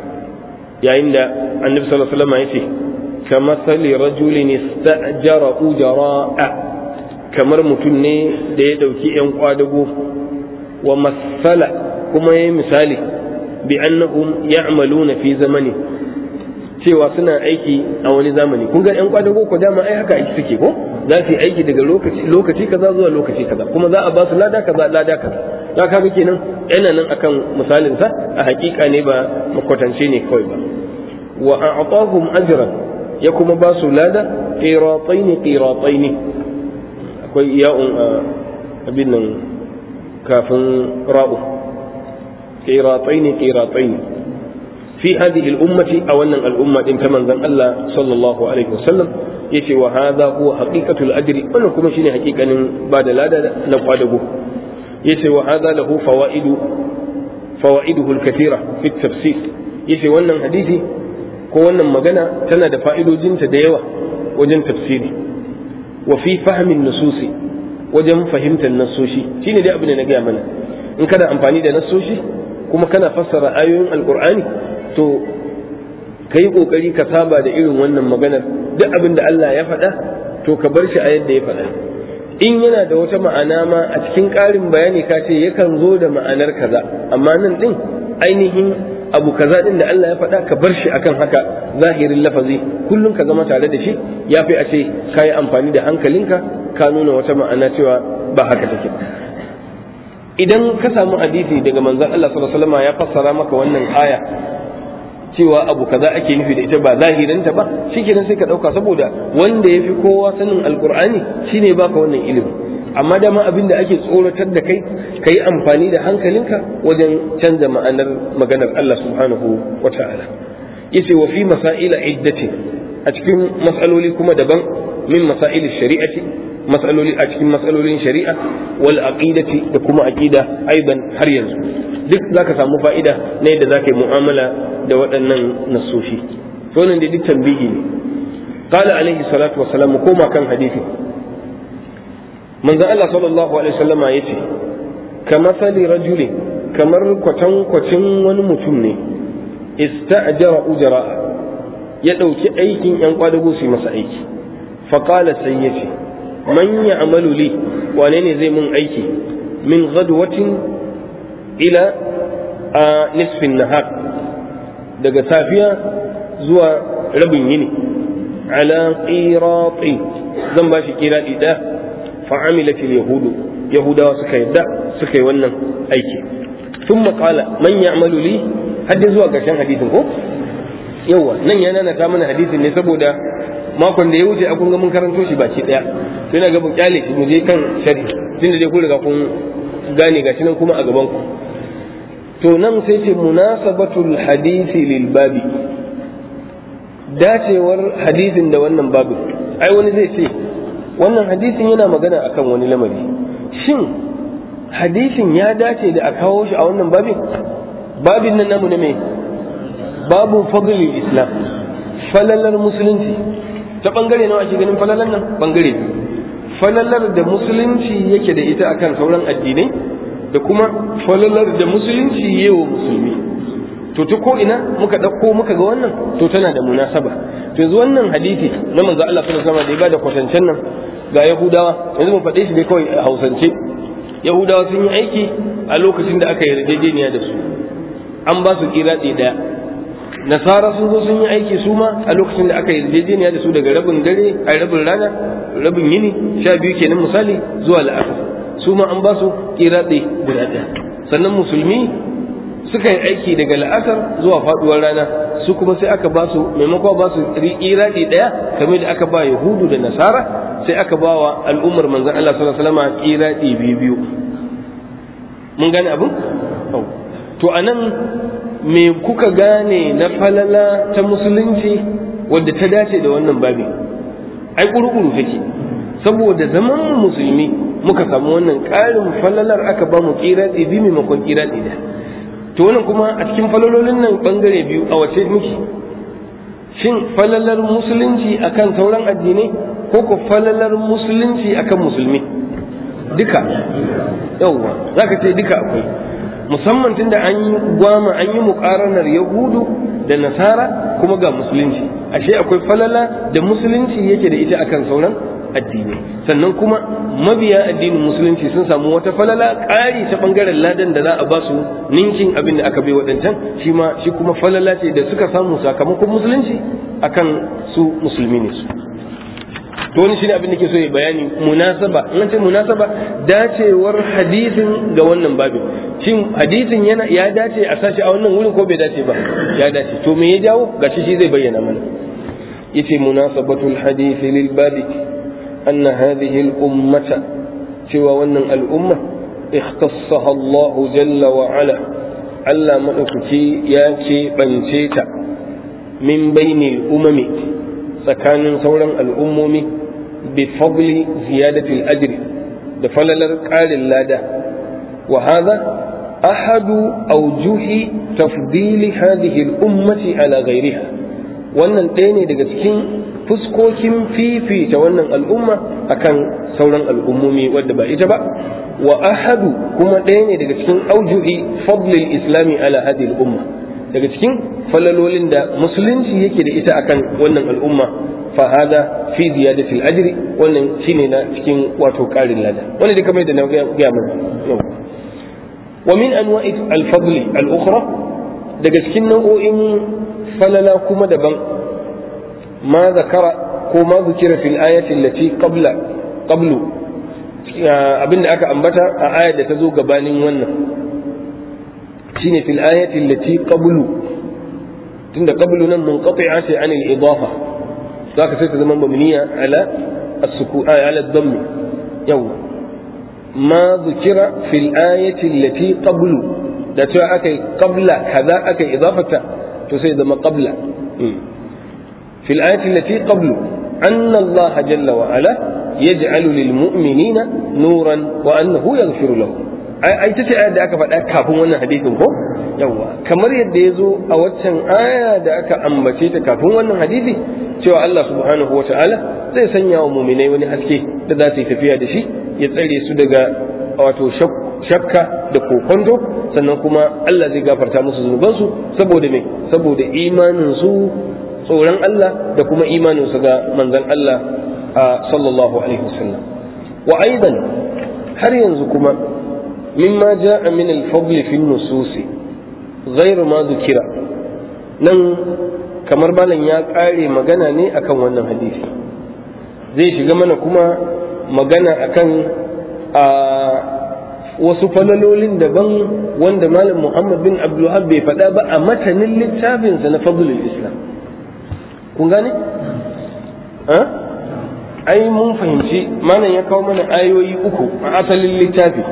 [SPEAKER 1] yayin da annabi sallallahu alaihi wasallam yace kamathali rajulin istajara ujara'a, kamar mutum ne da ya dauki yan kwadago. wa masala, kuma yayi misali bi annahum ya'maluna fi zamani, cewa suna aiki a wani zamani. kun ga yan kwadago ko dama ai haka aiki suke ko, za su yi aiki daga lokaci lokaci kaza zuwa lokaci kaza, kuma za a ba su lada kaza lada kaza. za ka ga kenan yana nan akan misalin sa, a hakika ne ba makwatance ne kawai ba. wa a'tahum ajran, ya kuma ba su lada qiratayn qiratayn. akwai ya'un abin nan kafin ra'u, qiratayn qiratayn fi hadhihi al-ummati, aw annan al-umma din ta manzon Allah sallallahu alaihi wasallam. yace wa hadha huwa haqiqatul ajri, wannan kuma shine haqiqanin ba da lada na kwadago. yace wa hadha lahu fawaidu fawaiduhu al-kathira fi at-tafsir. yace wannan hadisi ko wannan magana tana da fa'idojinta da yawa wajen tafsiri, wa fi fahmin nususi, wajen fahimtar nassoshi. shine dai abin da na gaya mana, in kana amfani da nassoshi kuma kana fassara ayoyin alqur'ani, to kai kokari ka saba da irin wannan maganar. duk abin da Allah ya faɗa to ka bar shi a yadda ya faɗa. in yana da wata ma'ana ma a cikin ƙarin bayani ka ce yakan zo da ma'anar kaza, amma nan din ainihin abu kaza din da Allah ya faɗa ka bar shi akan haka zahirin lafazi, kullum ka zama tare da shi. ya fi a ce ka yi amfani da hankalinka ka nuna wata ma'ana cewa ba haka take. idan ka samu hadisi daga manzon Allah sallallahu alaihi wasallam ya fassara maka wannan aya cewa abu kaza ake nufi da ita ba zahirinta ba, shikenan sai ka dauka, saboda wanda yafi kowa sanin alqur'ani shine baka wannan ilimi. amma dama abin da ake tsoratar da kai ka yi amfani da hankalinka wajen canza ma'anar maganar Allah subhanahu wa ta'ala. yace wa fi masaila iddati, a cikin mas'aloli kuma daban, min masail shari'ati, mas'aloli a cikin mas'alolin shari'a, wal aqidati da kuma aqida aiban har yanzu duk zaka samu fa'ida na yadda zaka yi mu'amala da waɗannan nasoshi. to nan da duk tambihi ne. qala alaihi salatu wa salam, koma kan hadisi manzon Allah sallallahu alaihi wasallama yace kamathali rajulin, kamar kwatan kwacin wani mutum ne ista'jara ujra, ya dauki aikin yan kwadago su masa aiki. fa qala sai yace man ya'malu li, wane ne zai mun aiki min ghadwatin ila a nisfin nahar, daga safiya zuwa rabin yini, ala qirati, zan bashi qirati da fa'amilat al-yahudu, yahudawa suka yadda suka yi wannan aiki. thumma qala man ya'malu li, hadda zuwa ƙarshen hadisin ko yawa nan yana na ta mana hadisin ne saboda makon da ya wuce a kun ga mun karanto shi baki daya, to ina ga mun kyale shi mu je kan sharhi tunda dai ku riga kun gane gashi nan kuma a gaban ku. to nan sai ce munasabatul hadisi lil babi, dacewar hadisin da wannan babin. ai wani zai ce wannan hadisin yana magana akan wani lamari, shin hadisin ya dace da a kawo shi a wannan babin? babin nan namu ne mai babu fadlil islam, falalar musulunci. ta bangare nawa ake ganin falalar nan? bangare falalar da musulunci yake da ita akan sauran addinai, da kuma falalar da musulunci yewa musulmi. to ta ko ina muka dauko muka ga wannan, to tana da munasaba. to yanzu wannan hadisi na manzo Allah sallallahu alaihi wasallam da ya bada kwatancen nan ga Yahudawa, yanzu mun faɗe shi dai kawai a Hausance. Yahudawa sun yi aiki a lokacin da aka yi yarjejeniya da su, an ba su kirati daya. Nasara sun zo sun yi aiki su ma a lokacin da aka yi yarjejeniya da su daga rabin dare a rabin rana, rabin yini, sha biyu kenan misali zuwa la'asar, su ma an ba su kirati guda daya. sannan musulmi suka yi aiki daga la'asar zuwa faduwar rana, su kuma sai aka ba su maimakon ba su iradi daya kamar da aka ba yahudu da nasara, sai aka ba wa al'ummar manzon Allah sallallahu alaihi wasallam iradi biyu biyu. mun gane abin? to anan me kuka gane na falala ta musulunci wadda ta dace da wannan babi? ai kurkuru take, saboda zaman musulmi muka samu wannan ƙarin falalar, aka ba mu iradi biyu maimakon iradi daya. to wannan kuma a cikin falalolin nan bangare biyu a wace miki? shin falalar musulunci akan sauran addinai, ko ko falalar musulunci akan musulmi? duka. yawwa zaka ce duka akwai, musamman tunda an yi gwama an yi muƙaranar yahudu da nasara kuma ga musulunci, ashe akwai falala da musulunci yake da ita akan sauran addini. sannan kuma mabiya addinin musulunci sun samu wata falala ƙari ta bangaren ladan da za a ba su ninkin abin da aka bai waɗancan, shi ma shi kuma falala ce da suka samu sakamakon musulunci akan su musulmi ne su. to wani shine abin da ke so ya bayani, munasaba. in ce munasaba, dacewar hadisin ga wannan babin. shin hadisin yana ya dace a sashi a wannan wurin ko bai dace ba? ya dace. to me ya jawo? gashi shi zai bayyana mana. yace munasabatul hadisi lil babi anna hadhihi al ummata, cewa wannan al'umma ikhtassaha Allah jalla wa ala, Allah madaukaki ya ce bance ta min bainil umami, tsakanin sauran al'ummomi, bi fadli ziyadatil ajri, da falalar ƙarin lada. wa hadha ahadu awjuhi tafdili hadhihi al-ummati ala ghayriha, wannan ɗaya ne daga cikin fuskokin fifita wannan al'umma akan sauran al'ummomi wadda ba ita ba. wa ahadu kuma ɗaya ne daga cikin aujuhi fadlil islami ala hadhihi al-umma, daga cikin falalolin da musulunci yake da ita akan wannan al'umma. fa hada fi ziyadatil ajri, wannan shine na cikin wato ƙarin lada. wannan duka mai da na ga mana. wa min anwa'i al-fadli al-ukhra, daga cikin nau'o'in falala kuma daban, ma zakara ko ma zikira fil ayati allati qabla qablu, abinda aka ambata a ayar da ta zo gabanin wannan, shine fil ayati allati qablu, tunda qablu nan munqati'a ce an al-idafa, zaka sai ta zama mabniya ala as-sukun ala ad-damm. yau ma dhukira fil ayati allati qablu da cewa akai qabla kaza akai idafata to sai zama qabla fil ayati allati qablu anna Allah jalla wa ala yaj'alu lil mu'minina nuran wa annahu yaghfiru lahum ai ta ce ayar da aka faɗa kafin wannan hadisin ko yawa kamar yadda ya zo a waccan aya da aka ambace ta kafin wannan hadisi cewa Allah subhanahu wata'ala zai sanya wa muminai wani haske da za su yi tafiya da shi ya tsare su daga wato shakka da kokonto sannan kuma Allah zai gafarta musu zunubansu saboda me saboda imanin su tsoron Allah da kuma imanin su ga manzon Allah sallallahu alaihi wasallam wa aidan har yanzu kuma مما جاء من الفضل في النصوص غير ما ذكر nan kamar malam ya kare magana ne akan wannan hadisi zai shiga mana kuma magana akan a wasu falalolin daban wanda malam Muhammad bin Abdul Wahhab bai faɗa ba a matanin littafinsa na fadlul islam kun gane ha ai mun fahimci malam ya kawo mana ayoyi uku a asalin littafi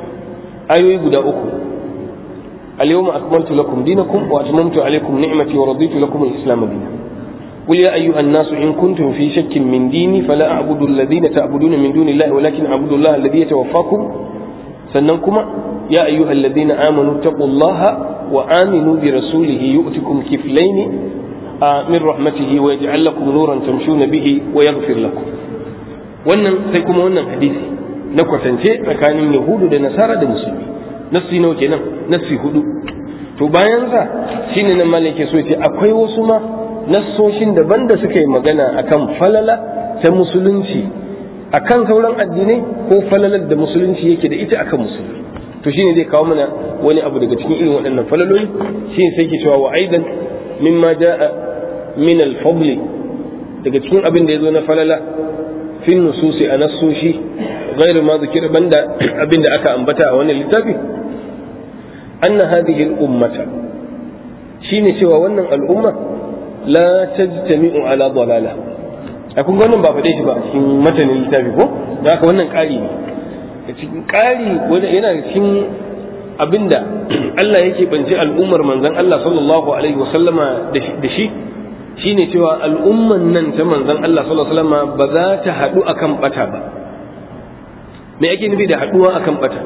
[SPEAKER 1] ayoyi guda uku al-yawma akmaltu lakum dinakum wa atmamtu alaykum ni'mati wa raditu lakum al-islam dinan qul ya ayyuha an-nas in kuntum fi shakkin min dini fala a'budu alladhina ta'buduna min duni allahi walakin a'budu allaha alladhi yatawaffakum sannan kuma ya ayyuha alladhina amanu taqullaha wa aminu bi rasulihi yu'tikum kiflayn min rahmatihi wa yaj'al lakum nuran tamshuna bihi wa yaghfir lakum wannan sai kuma wannan hadisi na kwatance tsakanin yahudu da nasara da musulmi nassi nawa kenan nassi hudu to bayan sa shine nan malam ke so yace akwai wasu ma nassoshin daban da suka yi magana akan falala ta musulunci akan sauran addinai ko falalar da musulunci yake da ita akan musulmi to shine zai kawo mana wani abu daga cikin irin waɗannan falaloli shine sai ke cewa wa aidan mimma jaa min al-fadl daga cikin abin da yazo na falala fin nususi a nassoshi غير ما ذكر بند أبن أكا أنبتا وأن اللتافي أن هذه الأمة شيني سوى وأن الأمة لا تجتمع على ضلالة أكون قلنا بابا ديش بقى في متن اللتافي هو ذاك وأن قالي قالي وأنا شين abinda Allah yake bance al'ummar manzon Allah sallallahu alaihi wasallama da shi shine cewa al'umman nan ta manzon Allah sallallahu alaihi wasallama ba za ta haɗu akan bata ba me ake nufi da haduwa akan bata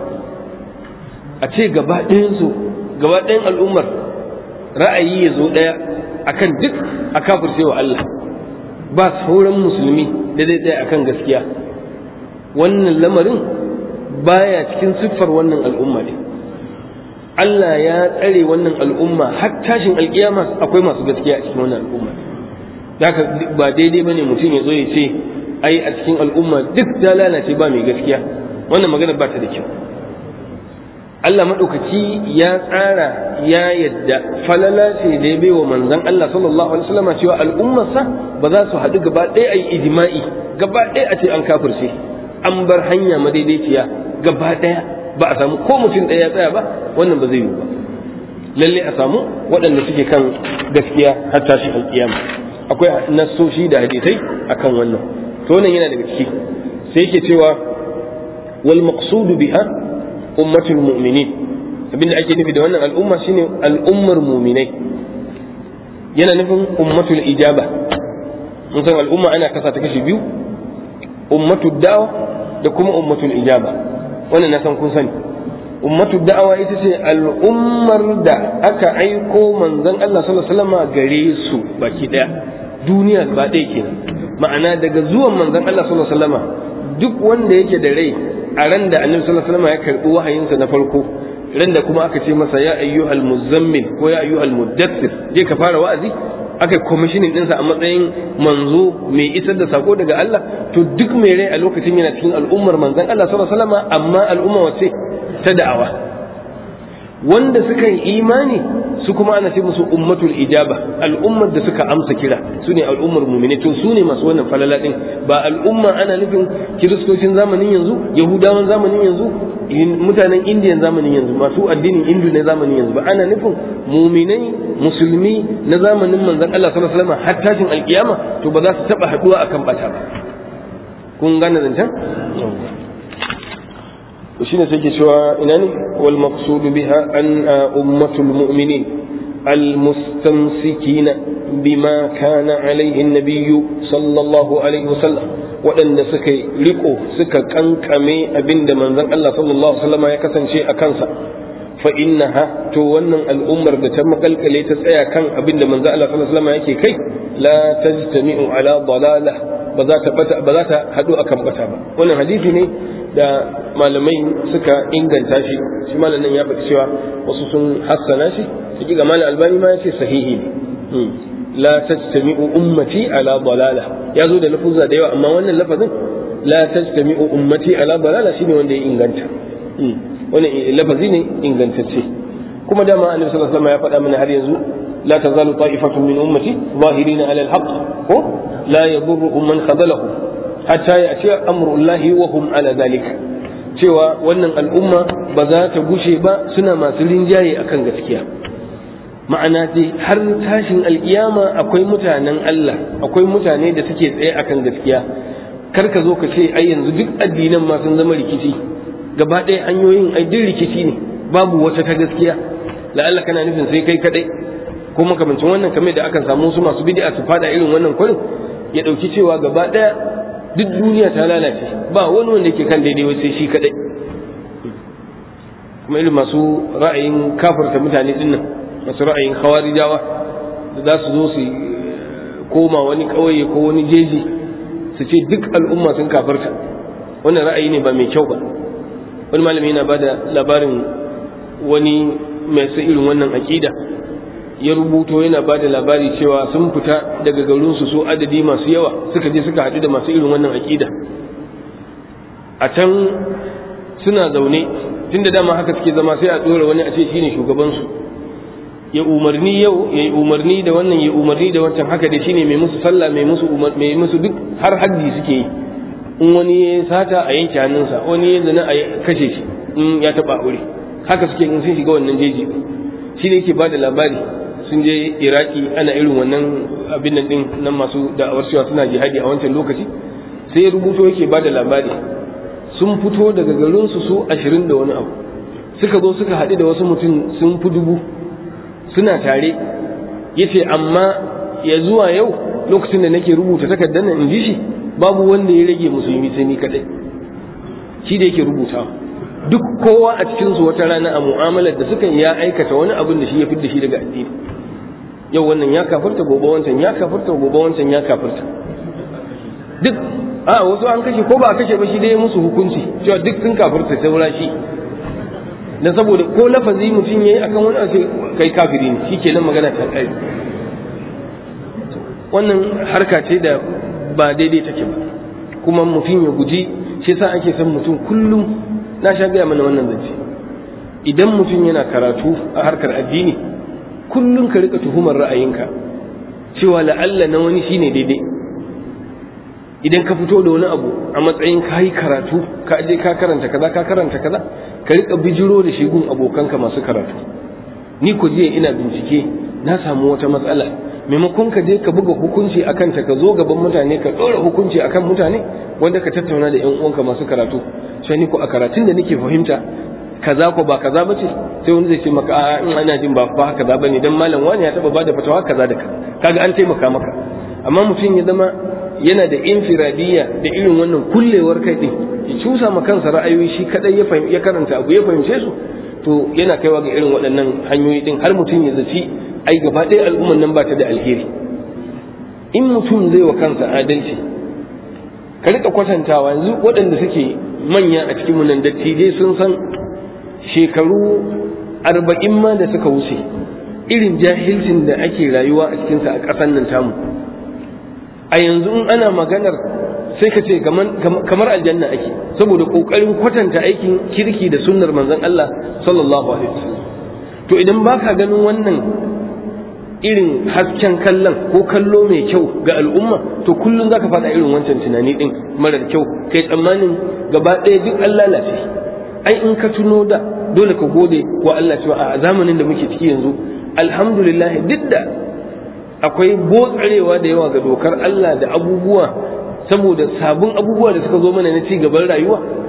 [SPEAKER 1] a ce gaba ɗayansu gaba ɗayan al'ummar ra'ayi ya zo ɗaya akan duk a kafircewa Allah ba sauran musulmi da zai tsaya akan gaskiya wannan lamarin baya cikin siffar wannan al'umma ne Allah ya tsare wannan al'umma har tashin alkiyama akwai masu gaskiya a cikin wannan al'umma haka ba daidai bane mutum ya zo ya ce ai a cikin al'umma duk ta lalace ba mai gaskiya wannan magana ba ta da kyau Allah maɗaukaki ya tsara ya yadda falala ce da ya bai wa manzon Allah sallallahu alaihi wasallam cewa al'ummarsa ba za su haɗu gaba ɗaya a yi ijma'i gaba ɗaya a ce an kafirce an bar hanya madaidaiciya gaba ɗaya ba a samu ko mutum ɗaya ya tsaya ba wannan ba zai yi ba lalle a samu waɗanda suke kan gaskiya har tashi alƙiyama akwai nassoshi da hadisai akan wannan to wannan yana daga ciki sai yake cewa wal maqsudu biha ummatul mu'minin abinda ake nufi da wannan al'umma shine al'ummar mu'minai yana nufin ummatul ijaba mun san al'umma ana kasa ta kashi biyu ummatud da'wa da kuma ummatul ijaba wannan na san kun sani ummatud da'wa ita ce al'ummar da aka aiko manzon Allah sallallahu alaihi wasallam gare su baki daya duniya ba ɗaya kenan ma'ana daga zuwan manzon Allah sallallahu alaihi wasallam duk wanda yake da rai a ran da annabi sallallahu alaihi wasallam ya karbi wahayinsa na farko ran da kuma aka ce masa ya ayyuhal muzammil ko ya ayyuhal muddathir je ka fara wa'azi aka commissioning ɗinsa a matsayin manzo mai isar da sako daga Allah to duk mai rai a lokacin yana cikin al'ummar manzon Allah sallallahu alaihi wasallam amma al'umma wace ta da'awa wanda suka yi imani su kuma ana ce musu ummatul ijaba al'ummar da suka amsa kira su ne al'ummar mumini to su ne masu wannan falala din ba al'umma ana nufin kiristocin zamanin yanzu yahudawan zamanin yanzu mutanen indiyan zamanin yanzu masu addinin hindu na zamanin yanzu ba ana nufin muminai musulmi na zamanin manzon Allah sallallahu alaihi wasallam har tashin alkiyama to ba za su taba haduwa akan bata ba kun gane zancen to shine sai ke cewa ina ne wal maqsud biha an ummatul mu'minin al mustamsikina bima kana alaihi an-nabiy sallallahu alaihi wasallam waɗanda suka riko suka kankame abinda manzon Allah sallallahu alaihi wasallam ya kasance a kansa fa innaha to wannan al'ummar da ta makalkale ta tsaya kan abinda manzon Allah sallallahu alaihi wasallam yake kai la tajtami'u ala dalalah ba za ta bata ba za ta hadu akan bata ba wannan hadisi ne da malamai suka inganta shi shi malamin ya faɗi cewa wasu sun hassana shi shi ga malam albani ma yace sahihi ne la tajtami'u ummati ala dalala ya zo da lafuzza da yawa amma wannan lafazin la tajtami'u ummati ala dalala shine wanda ya inganta wannan lafazi ne ingantacce kuma dama annabi sallallahu alaihi wasallam ya faɗa mana har yanzu la tazalu ta'ifatun min ummati zahirina ala al-haqq ko la yadurru man khadalahu hatta ya'ti amrullahi wa hum ala dhalika cewa wannan al'umma ba za ta gushe ba suna masu rinjaye akan gaskiya ma'ana dai har tashin alkiyama akwai mutanen Allah akwai mutane da suke tsaye akan gaskiya kar ka zo ka ce ai yanzu duk addinan ma sun zama rikici gaba ɗaya hanyoyin ai duk rikici ne babu wata ta gaskiya la'alla kana nufin sai kai kadai ko makamancin wannan kamar da akan samu su masu bid'a su fada irin wannan kwarin ya dauki cewa gaba ɗaya duk duniya ta lalace ba wani wanda yake kan daidai sai shi kadai kuma irin masu ra'ayin kafirta mutane dinnan masu ra'ayin khawarijawa da za su zo su koma wani kauye ko wani jeji su ce duk al'umma sun kafirta wannan ra'ayi ne ba mai kyau ba wani malami yana bada labarin wani mai sa irin wannan aqida ya rubuto yana bada labari cewa sun fita daga garin su so adadi masu yawa suka je suka haɗu da masu irin wannan aqida a can suna zaune tunda dama haka suke zama sai a tsora wani a ce shine shugaban su ya umarni yau ya yi umarni da wannan ya umarni da wancan haka da shine mai musu sallah mai musu mai musu duk har haddi suke yi in wani ya sata a yanke hannunsa wani ya zina a kashe shi in ya taba aure haka suke in sun shiga wannan jeji shi ne yake bada labari sun je iraki ana irin wannan abin nan din nan masu da'awar cewa suna jihadi a wancan lokaci sai ya rubuto yake bada labari sun fito daga garin su su ashirin da wani abu suka zo suka haɗu da wasu mutum sun fi dubu suna tare yace amma ya zuwa yau lokacin da nake rubuta takardar nan in ji shi babu wanda ya rage musulmi sai ni kadai shi da yake rubuta duk kowa a cikin su wata rana a mu'amalar da suka ya aikata wani abin da shi ya fitar shi daga addini yau wannan ya kafirta gobe wancan ya kafirta gobe wancan ya kafirta duk a wasu an kashe ko ba a kashe ba shi dai musu hukunci cewa duk sun kafirta saura shi dan saboda ko lafazi mutum yayi akan wani sai kai kafiri ne shikenan magana ta kai wannan harka ce da ba daidai take ba kuma mutum ya guji shi yasa ake son mutum kullum na sha gaya mana wannan zance idan mutum yana karatu a harkar addini kullum ka rika tuhumar ra'ayinka cewa la'alla na wani shine daidai idan ka fito da wani abu a matsayin ka yi karatu ka je ka karanta kaza ka karanta kaza ka rika bijiro da shi gun abokanka masu karatu ni ko jiya ina bincike na samu wata matsala maimakon ka je ka buga hukunci akan ta ka zo gaban mutane ka dora hukunci akan mutane wanda ka tattauna da yan uwanka masu karatu sai ni ko a karatun da nake fahimta kaza ko ba kaza bace sai wani zai ce maka a in ana jin ba fa kaza bane dan malam wani ya taba bada fatawa kaza da kaza kaga an taimaka maka amma mutum ya zama yana da infiradiyya da irin wannan kullewar kai din ya cusa ma kansa ra'ayoyi shi kadai ya ya karanta abu ya fahimce su to yana kaiwa ga irin waɗannan hanyoyi din har mutum ya zaci ai gaba ɗaya al'umman nan ba ta da alheri in mutum zai wa kansa adalci ka rika kwatantawa yanzu waɗanda suke manya a cikin nan dattijai sun san shekaru arba'in ma da suka wuce irin jahilcin da ake rayuwa a cikinsa a ƙasan nan tamu a yanzu in ana maganar sai ka ce kamar aljanna ake saboda ƙoƙarin kwatanta aikin kirki da sunnar manzon Allah sallallahu alaihi wasallam to idan baka ganin wannan irin hasken kallon ko kallo mai kyau ga al'umma to kullum zaka fada irin wancan tunani din marar kyau kai tsammanin gaba ɗaya duk an lalace ai in ka tuno da dole ka gode wa Allah cewa a zamanin da muke ciki yanzu alhamdulillah duk da akwai botsarewa da yawa ga dokar Allah da abubuwa saboda sabon abubuwa da suka zo mana na ci gaban rayuwa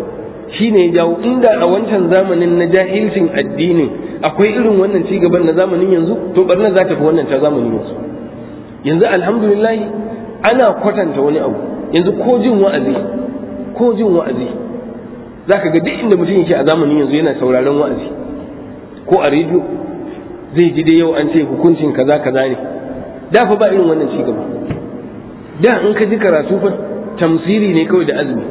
[SPEAKER 1] shi ne ya jawo. Inda a wancan zamanin na jahilcin addinin akwai irin wannan ci gaban na zamanin yanzu, to barna za ta fi wannan ta zamanin yanzu. Yanzu alhamdulillah ana kwatanta wani abu. Yanzu ko jin wa'azi ko jin wa'azi za ka ga duk inda mutum yake a zamanin yanzu yana sauraron wa'azi, ko a rediyo zai ji dai yau an ce hukuncin kaza kaza ne. Da fa ba irin wannan ci gaba. Da in ka ji karatu fa tamsiri ne kawai da azumi.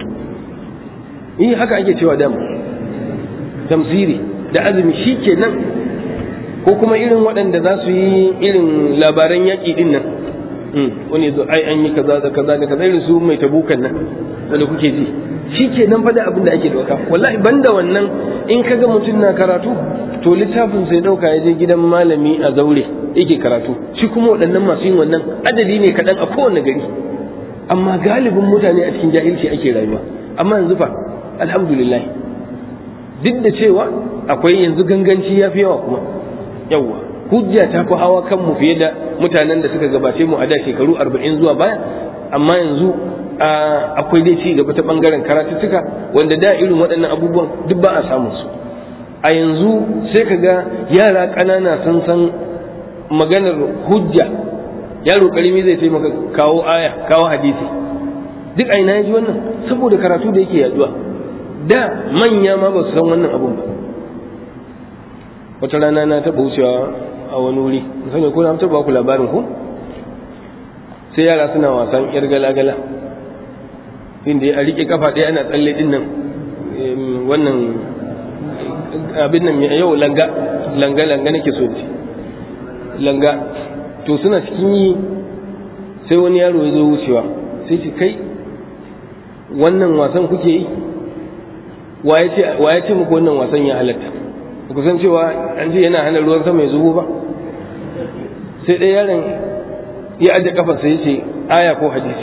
[SPEAKER 1] Eh haka ake cewa da tamsiri da azumi shikenan. Ko kuma irin waɗanda za su yi irin labaran yaƙi din nan, wani zo ai an yi kaza da kaza da kaza, irin su mai tabukan nan wanda kuke ji, shikenan fa da abin da ake dauka. Wallahi banda wannan, in kaga mutum na karatu to littafin sai dauka ya je gidan malami a zaure yake karatu. Shi kuma waɗannan masu yin wannan adadi ne kaɗan a kowane gari, amma galibin mutane a cikin jahilci ake rayuwa. Amma yanzu fa alhamdulillah, duk da cewa akwai yanzu ganganci ya fi yawa, kuma yawa hujja ta fi hawa kanmu fiye da mutanen da suka gabace mu a da shekaru arba'in zuwa baya. Amma yanzu akwai dai ci gaba ta bangaren karatuttuka wanda da irin waɗannan abubuwan duk ba a samun su. A yanzu sai ka ga yara ƙanana sun san maganar hujja, yaro karimi zai sai maka kawo aya kawo hadisi, duk aina ya ji wannan saboda karatu da yake yaduwa. Da manya ma ba su san wannan abun ba. Wata rana na taɓa wucewa a wani wuri, musamman ko na taɓa ku labarin ku, sai yara suna wasan yar gala-gala, inda a riƙe kafa ɗaya ana tsalle ɗin nan, wannan abin nan yau langa langa langa nake so ce langa. To suna cikin yi, sai wani yaro ya zo wucewa, sai ce kai wannan wasan kuke yi, waye ce muku wannan wasan ya halatta? ku san cewa an ce yana hana ruwan sama ya zubo ba? Sai ɗaya yaron ya aje kafarsa ya ce aya ko hadisi.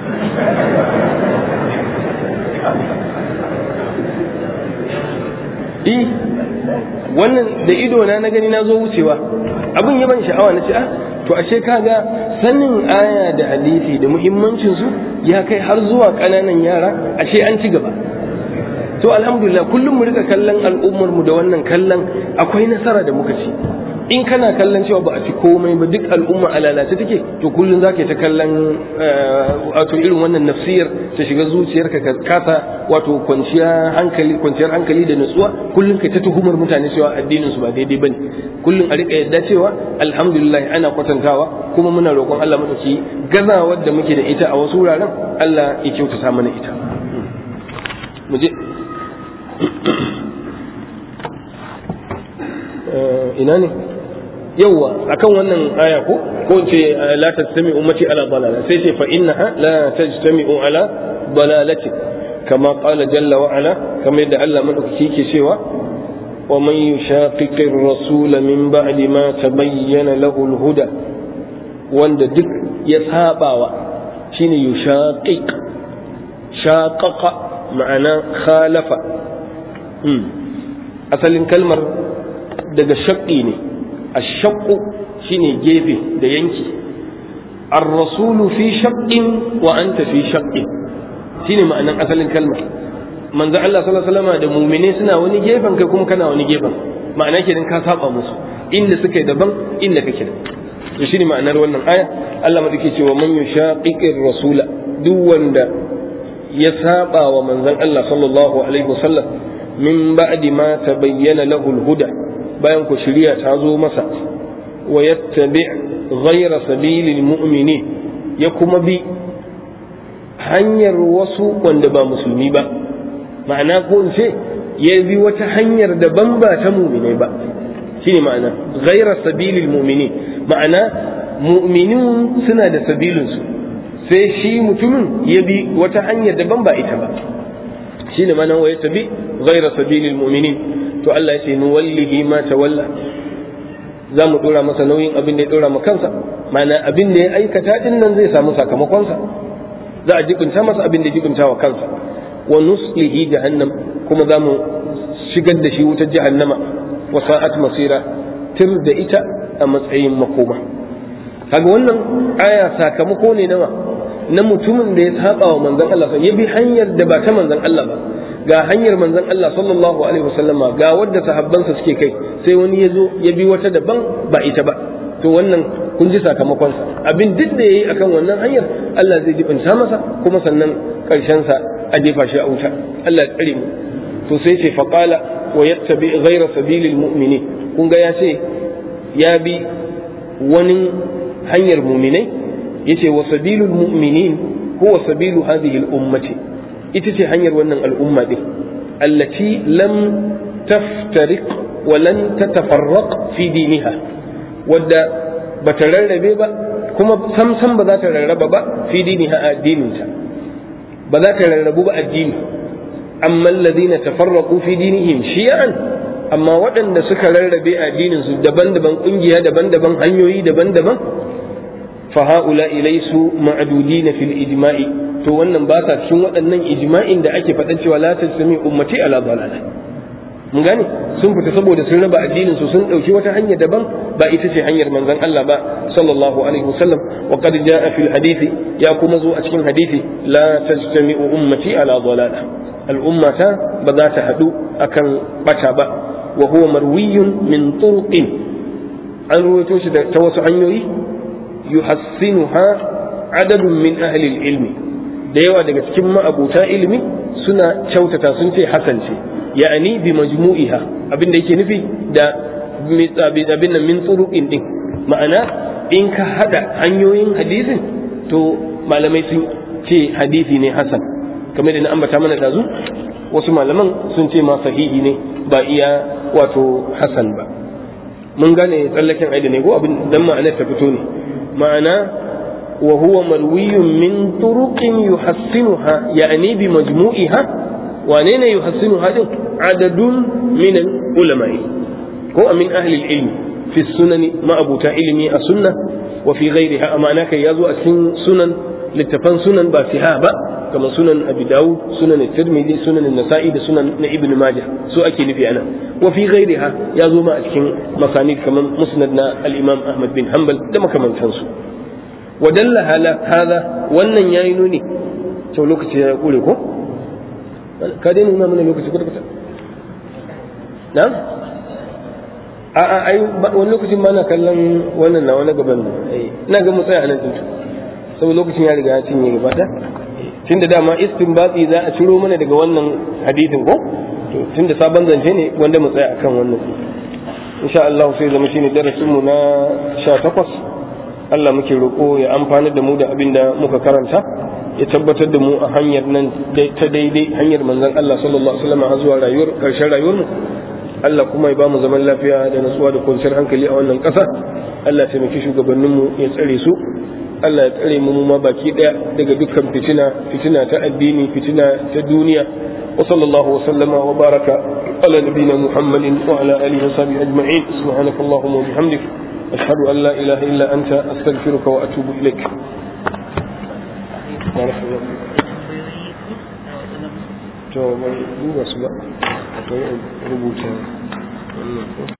[SPEAKER 1] eh wannan da ido na na gani na zo wucewa, abin ya ban sha'awa, na ce ah to ashe kaga sanin aya da hadisi da muhimmancin su ya kai har zuwa ƙananan yara, ashe an ci gaba. To alhamdulillah, kullum mu rika kallon al'ummar mu da wannan kallon akwai nasara da muka ci. In kana kallon cewa ba a ci komai ba, duk al'umma a lalace take, to kullum zaka ta kallon wato irin wannan nafsiyar ta shiga zuciyarka ka kasa wato kwanciya hankali kwanciyar hankali da nutsuwa. Kullum kai ta tuhumar mutane cewa addinin su ba daidai bane. Kullum a rika yadda cewa alhamdulillah ana kwatantawa, kuma muna roƙon Allah madauki gazawar da muke da ita a wasu wuraren Allah ya kyautata mana ita. Mu je ina ne yawwa akan wannan aya ko ko ce la tajtami ummati ala dalala, sai ce fa innaha la tajtami'u ala dalalati, kama qala jalla wa ala, kamar yadda Allah madaukaki yake cewa wa man yushaqiqir rasul min ba'di ma tabayyana lahu al-huda, wanda duk ya sabawa shine yushaqiq, shaqaqa ma'ana khalafa. asalin kalmar daga shaqqi ne, ash-shaqqu shine gefe da yanki. ar-rasulu fi shaqqin wa anta fi shaqqin, shine ma'anan asalin kalmar. manzo Allah sallallahu alaihi wasallam da mu'mine suna wani gefen, kai kuma kana wani gefen, ma'ana kenan ka saba musu, inda suka yi daban inda kake da. to shine ma'anar wannan aya. Allah madauke cewa man yushaqiqir rasula, duk wanda ya saba wa manzon Allah sallallahu alaihi wasallam min ba'di ma tabayyana lahu al-huda, bayan ku shiriya ta zo masa, wa yattabi' ghayra sabilil mu'minin, ya kuma bi hanyar wasu wanda ba musulmi ba, ma'ana ko in ce ya bi wata hanyar daban ba ta mu'minai ba, shine ma'ana ghayra sabilil mu'minin, ma'ana mu'minun suna da sabilinsu, sai shi mutumin ya bi wata hanyar daban ba ita ba, shine ma'ana wa yattabi ghayra sabilil mu'minin. to Allah ya ce nuwallihi ma tawalla, za mu dora masa nauyin abin da ya dora ma kansa, ma'ana abin da ya aikata din nan zai samu sakamakonsa, za a jibinta masa abin da ya jibinta wa kansa. wa nuslihi jahannam, kuma za mu shigar da shi wutar jahannama, wa sa'at masira, tir da ita a matsayin makoma. kaga wannan aya sakamako ne nawa na mutumin da ya saba wa manzon Allah ya bi hanyar da ba ta manzon Allah ba, ga hanyar manzon Allah sallallahu alaihi wasallama ga wadda sahabbansa suke kai, sai wani ya zo ya bi wata daban ba ita ba, to wannan kun ji sakamakonsa. Abin duk da yayi akan wannan hanyar Allah zai jibinta masa, kuma sannan karshen sa a jefa shi a wuta. Allah ya tsare mu. To sai ce faqala wa yattabi ghayra sabilil mu'minin, kun ga ya ce ya bi wani hanyar mu'minai, yace wa sabilul mu'minin huwa sabilu hadhihi al-ummati, ita ce hanyar wannan al'umma din allati lam taftariq wa lan tatafarraq fi diniha, wadda bata rarrabe ba kuma sam sam ba za ta rarraba ba fi diniha a addininta, ba za ta rarrabu ba addini. amma alladhina tafarraqu fi dinihim shi'an, amma waɗanda suka rarrabe addinin su daban-daban, kungiya daban-daban, hanyoyi daban-daban, fa haula ilaysu ma'dudina fil ijma'i, to wannan ba sa cikin waɗannan ijma'in da ake faɗan cewa la tasmi ummati ala dalala. mun gane sun fita saboda sun raba addinin su, sun dauki wata hanya daban, ba ita ce hanyar manzon Allah ba sallallahu alaihi wasallam. wa qad jaa fil hadisi, ya kuma zo a cikin hadisi, la tajtami'u ummati ala dalala, al'ummata ba za ta hadu akan bata ba. wa huwa marwiyun min turuqin, an ruwaito shi ta wasu hanyoyi, yuhassinuha adadun min ahli ilmi, da yawa daga cikin ma'abuta ilimi suna kyautata, sun ce hasan ce, ya'ani bi majmu'iha, abinda yake nufi da abin nan min turuqin din, ma'ana in ka hada hanyoyin hadisin to malamai sun ce hadisi ne hasan, kamar da na ambata mana dazu, wasu malaman sun ce ma sahihi ne, ba iya wato hasan ba. mun gane tsallaken aida ne ko abin dan ma'anar ta fito ne, ma'ana wa huwa marwiyun min turuqin yuhassinuha, ya'ni bi majmu'iha. wane ne yuhassinuha din? adadun min ulama'i ko min ahli ilmi fi sunani, ma abuta ilmi a sunna, wa fi ghairiha, amana kai yazo a cikin sunan, littafan sunan ba siha ba, kamar sunan abi dawud, sunan tirmidhi, sunan nasa'i da sunan na ibn majah, so ake nufi ana. wa fi ghairiha yazo ma a cikin masanid kamar musnad na al-imam ahmad bin hanbal da makamantansu. wa dalla hala hada, wannan yayi nuni, to lokaci ya kure ko ka dai nuna mana lokaci ko ta na a a ai wani lokacin ba na kallon wannan na wani gaban eh ina ga mu tsaya anan din saboda lokacin ya riga ya cinye gaba da tunda dama istinbati za a ciro mana daga wannan hadisin ko to tunda sabon zance ne wanda mu tsaya akan wannan insha Allah sai zama shine darasin mu na sha takwas. Allah muke roƙo ya amfana da mu da abin da muka karanta, ya tabbatar da mu a hanyar nan ta daidai, hanyar manzon Allah sallallahu alaihi wasallam har zuwa rayuwar karshen rayuwar mu. Allah kuma ya ba mu zaman lafiya da nutsuwa da kwanciyar hankali a wannan ƙasa. Allah ya taimaki shugabannin mu, ya tsare su. Allah ya tsare mu ma baki daya daga dukkan fitina, fitina ta addini, fitina ta duniya. Wa sallallahu wa sallama wa baraka ala nabiyina Muhammadin wa ala alihi wa sahbihi ajma'in. Subhanakallahumma wa bihamdika أشهد أن لا إله إلا أنت أستغفرك وأتوب إليك. to ban duba su ba, akwai rubuta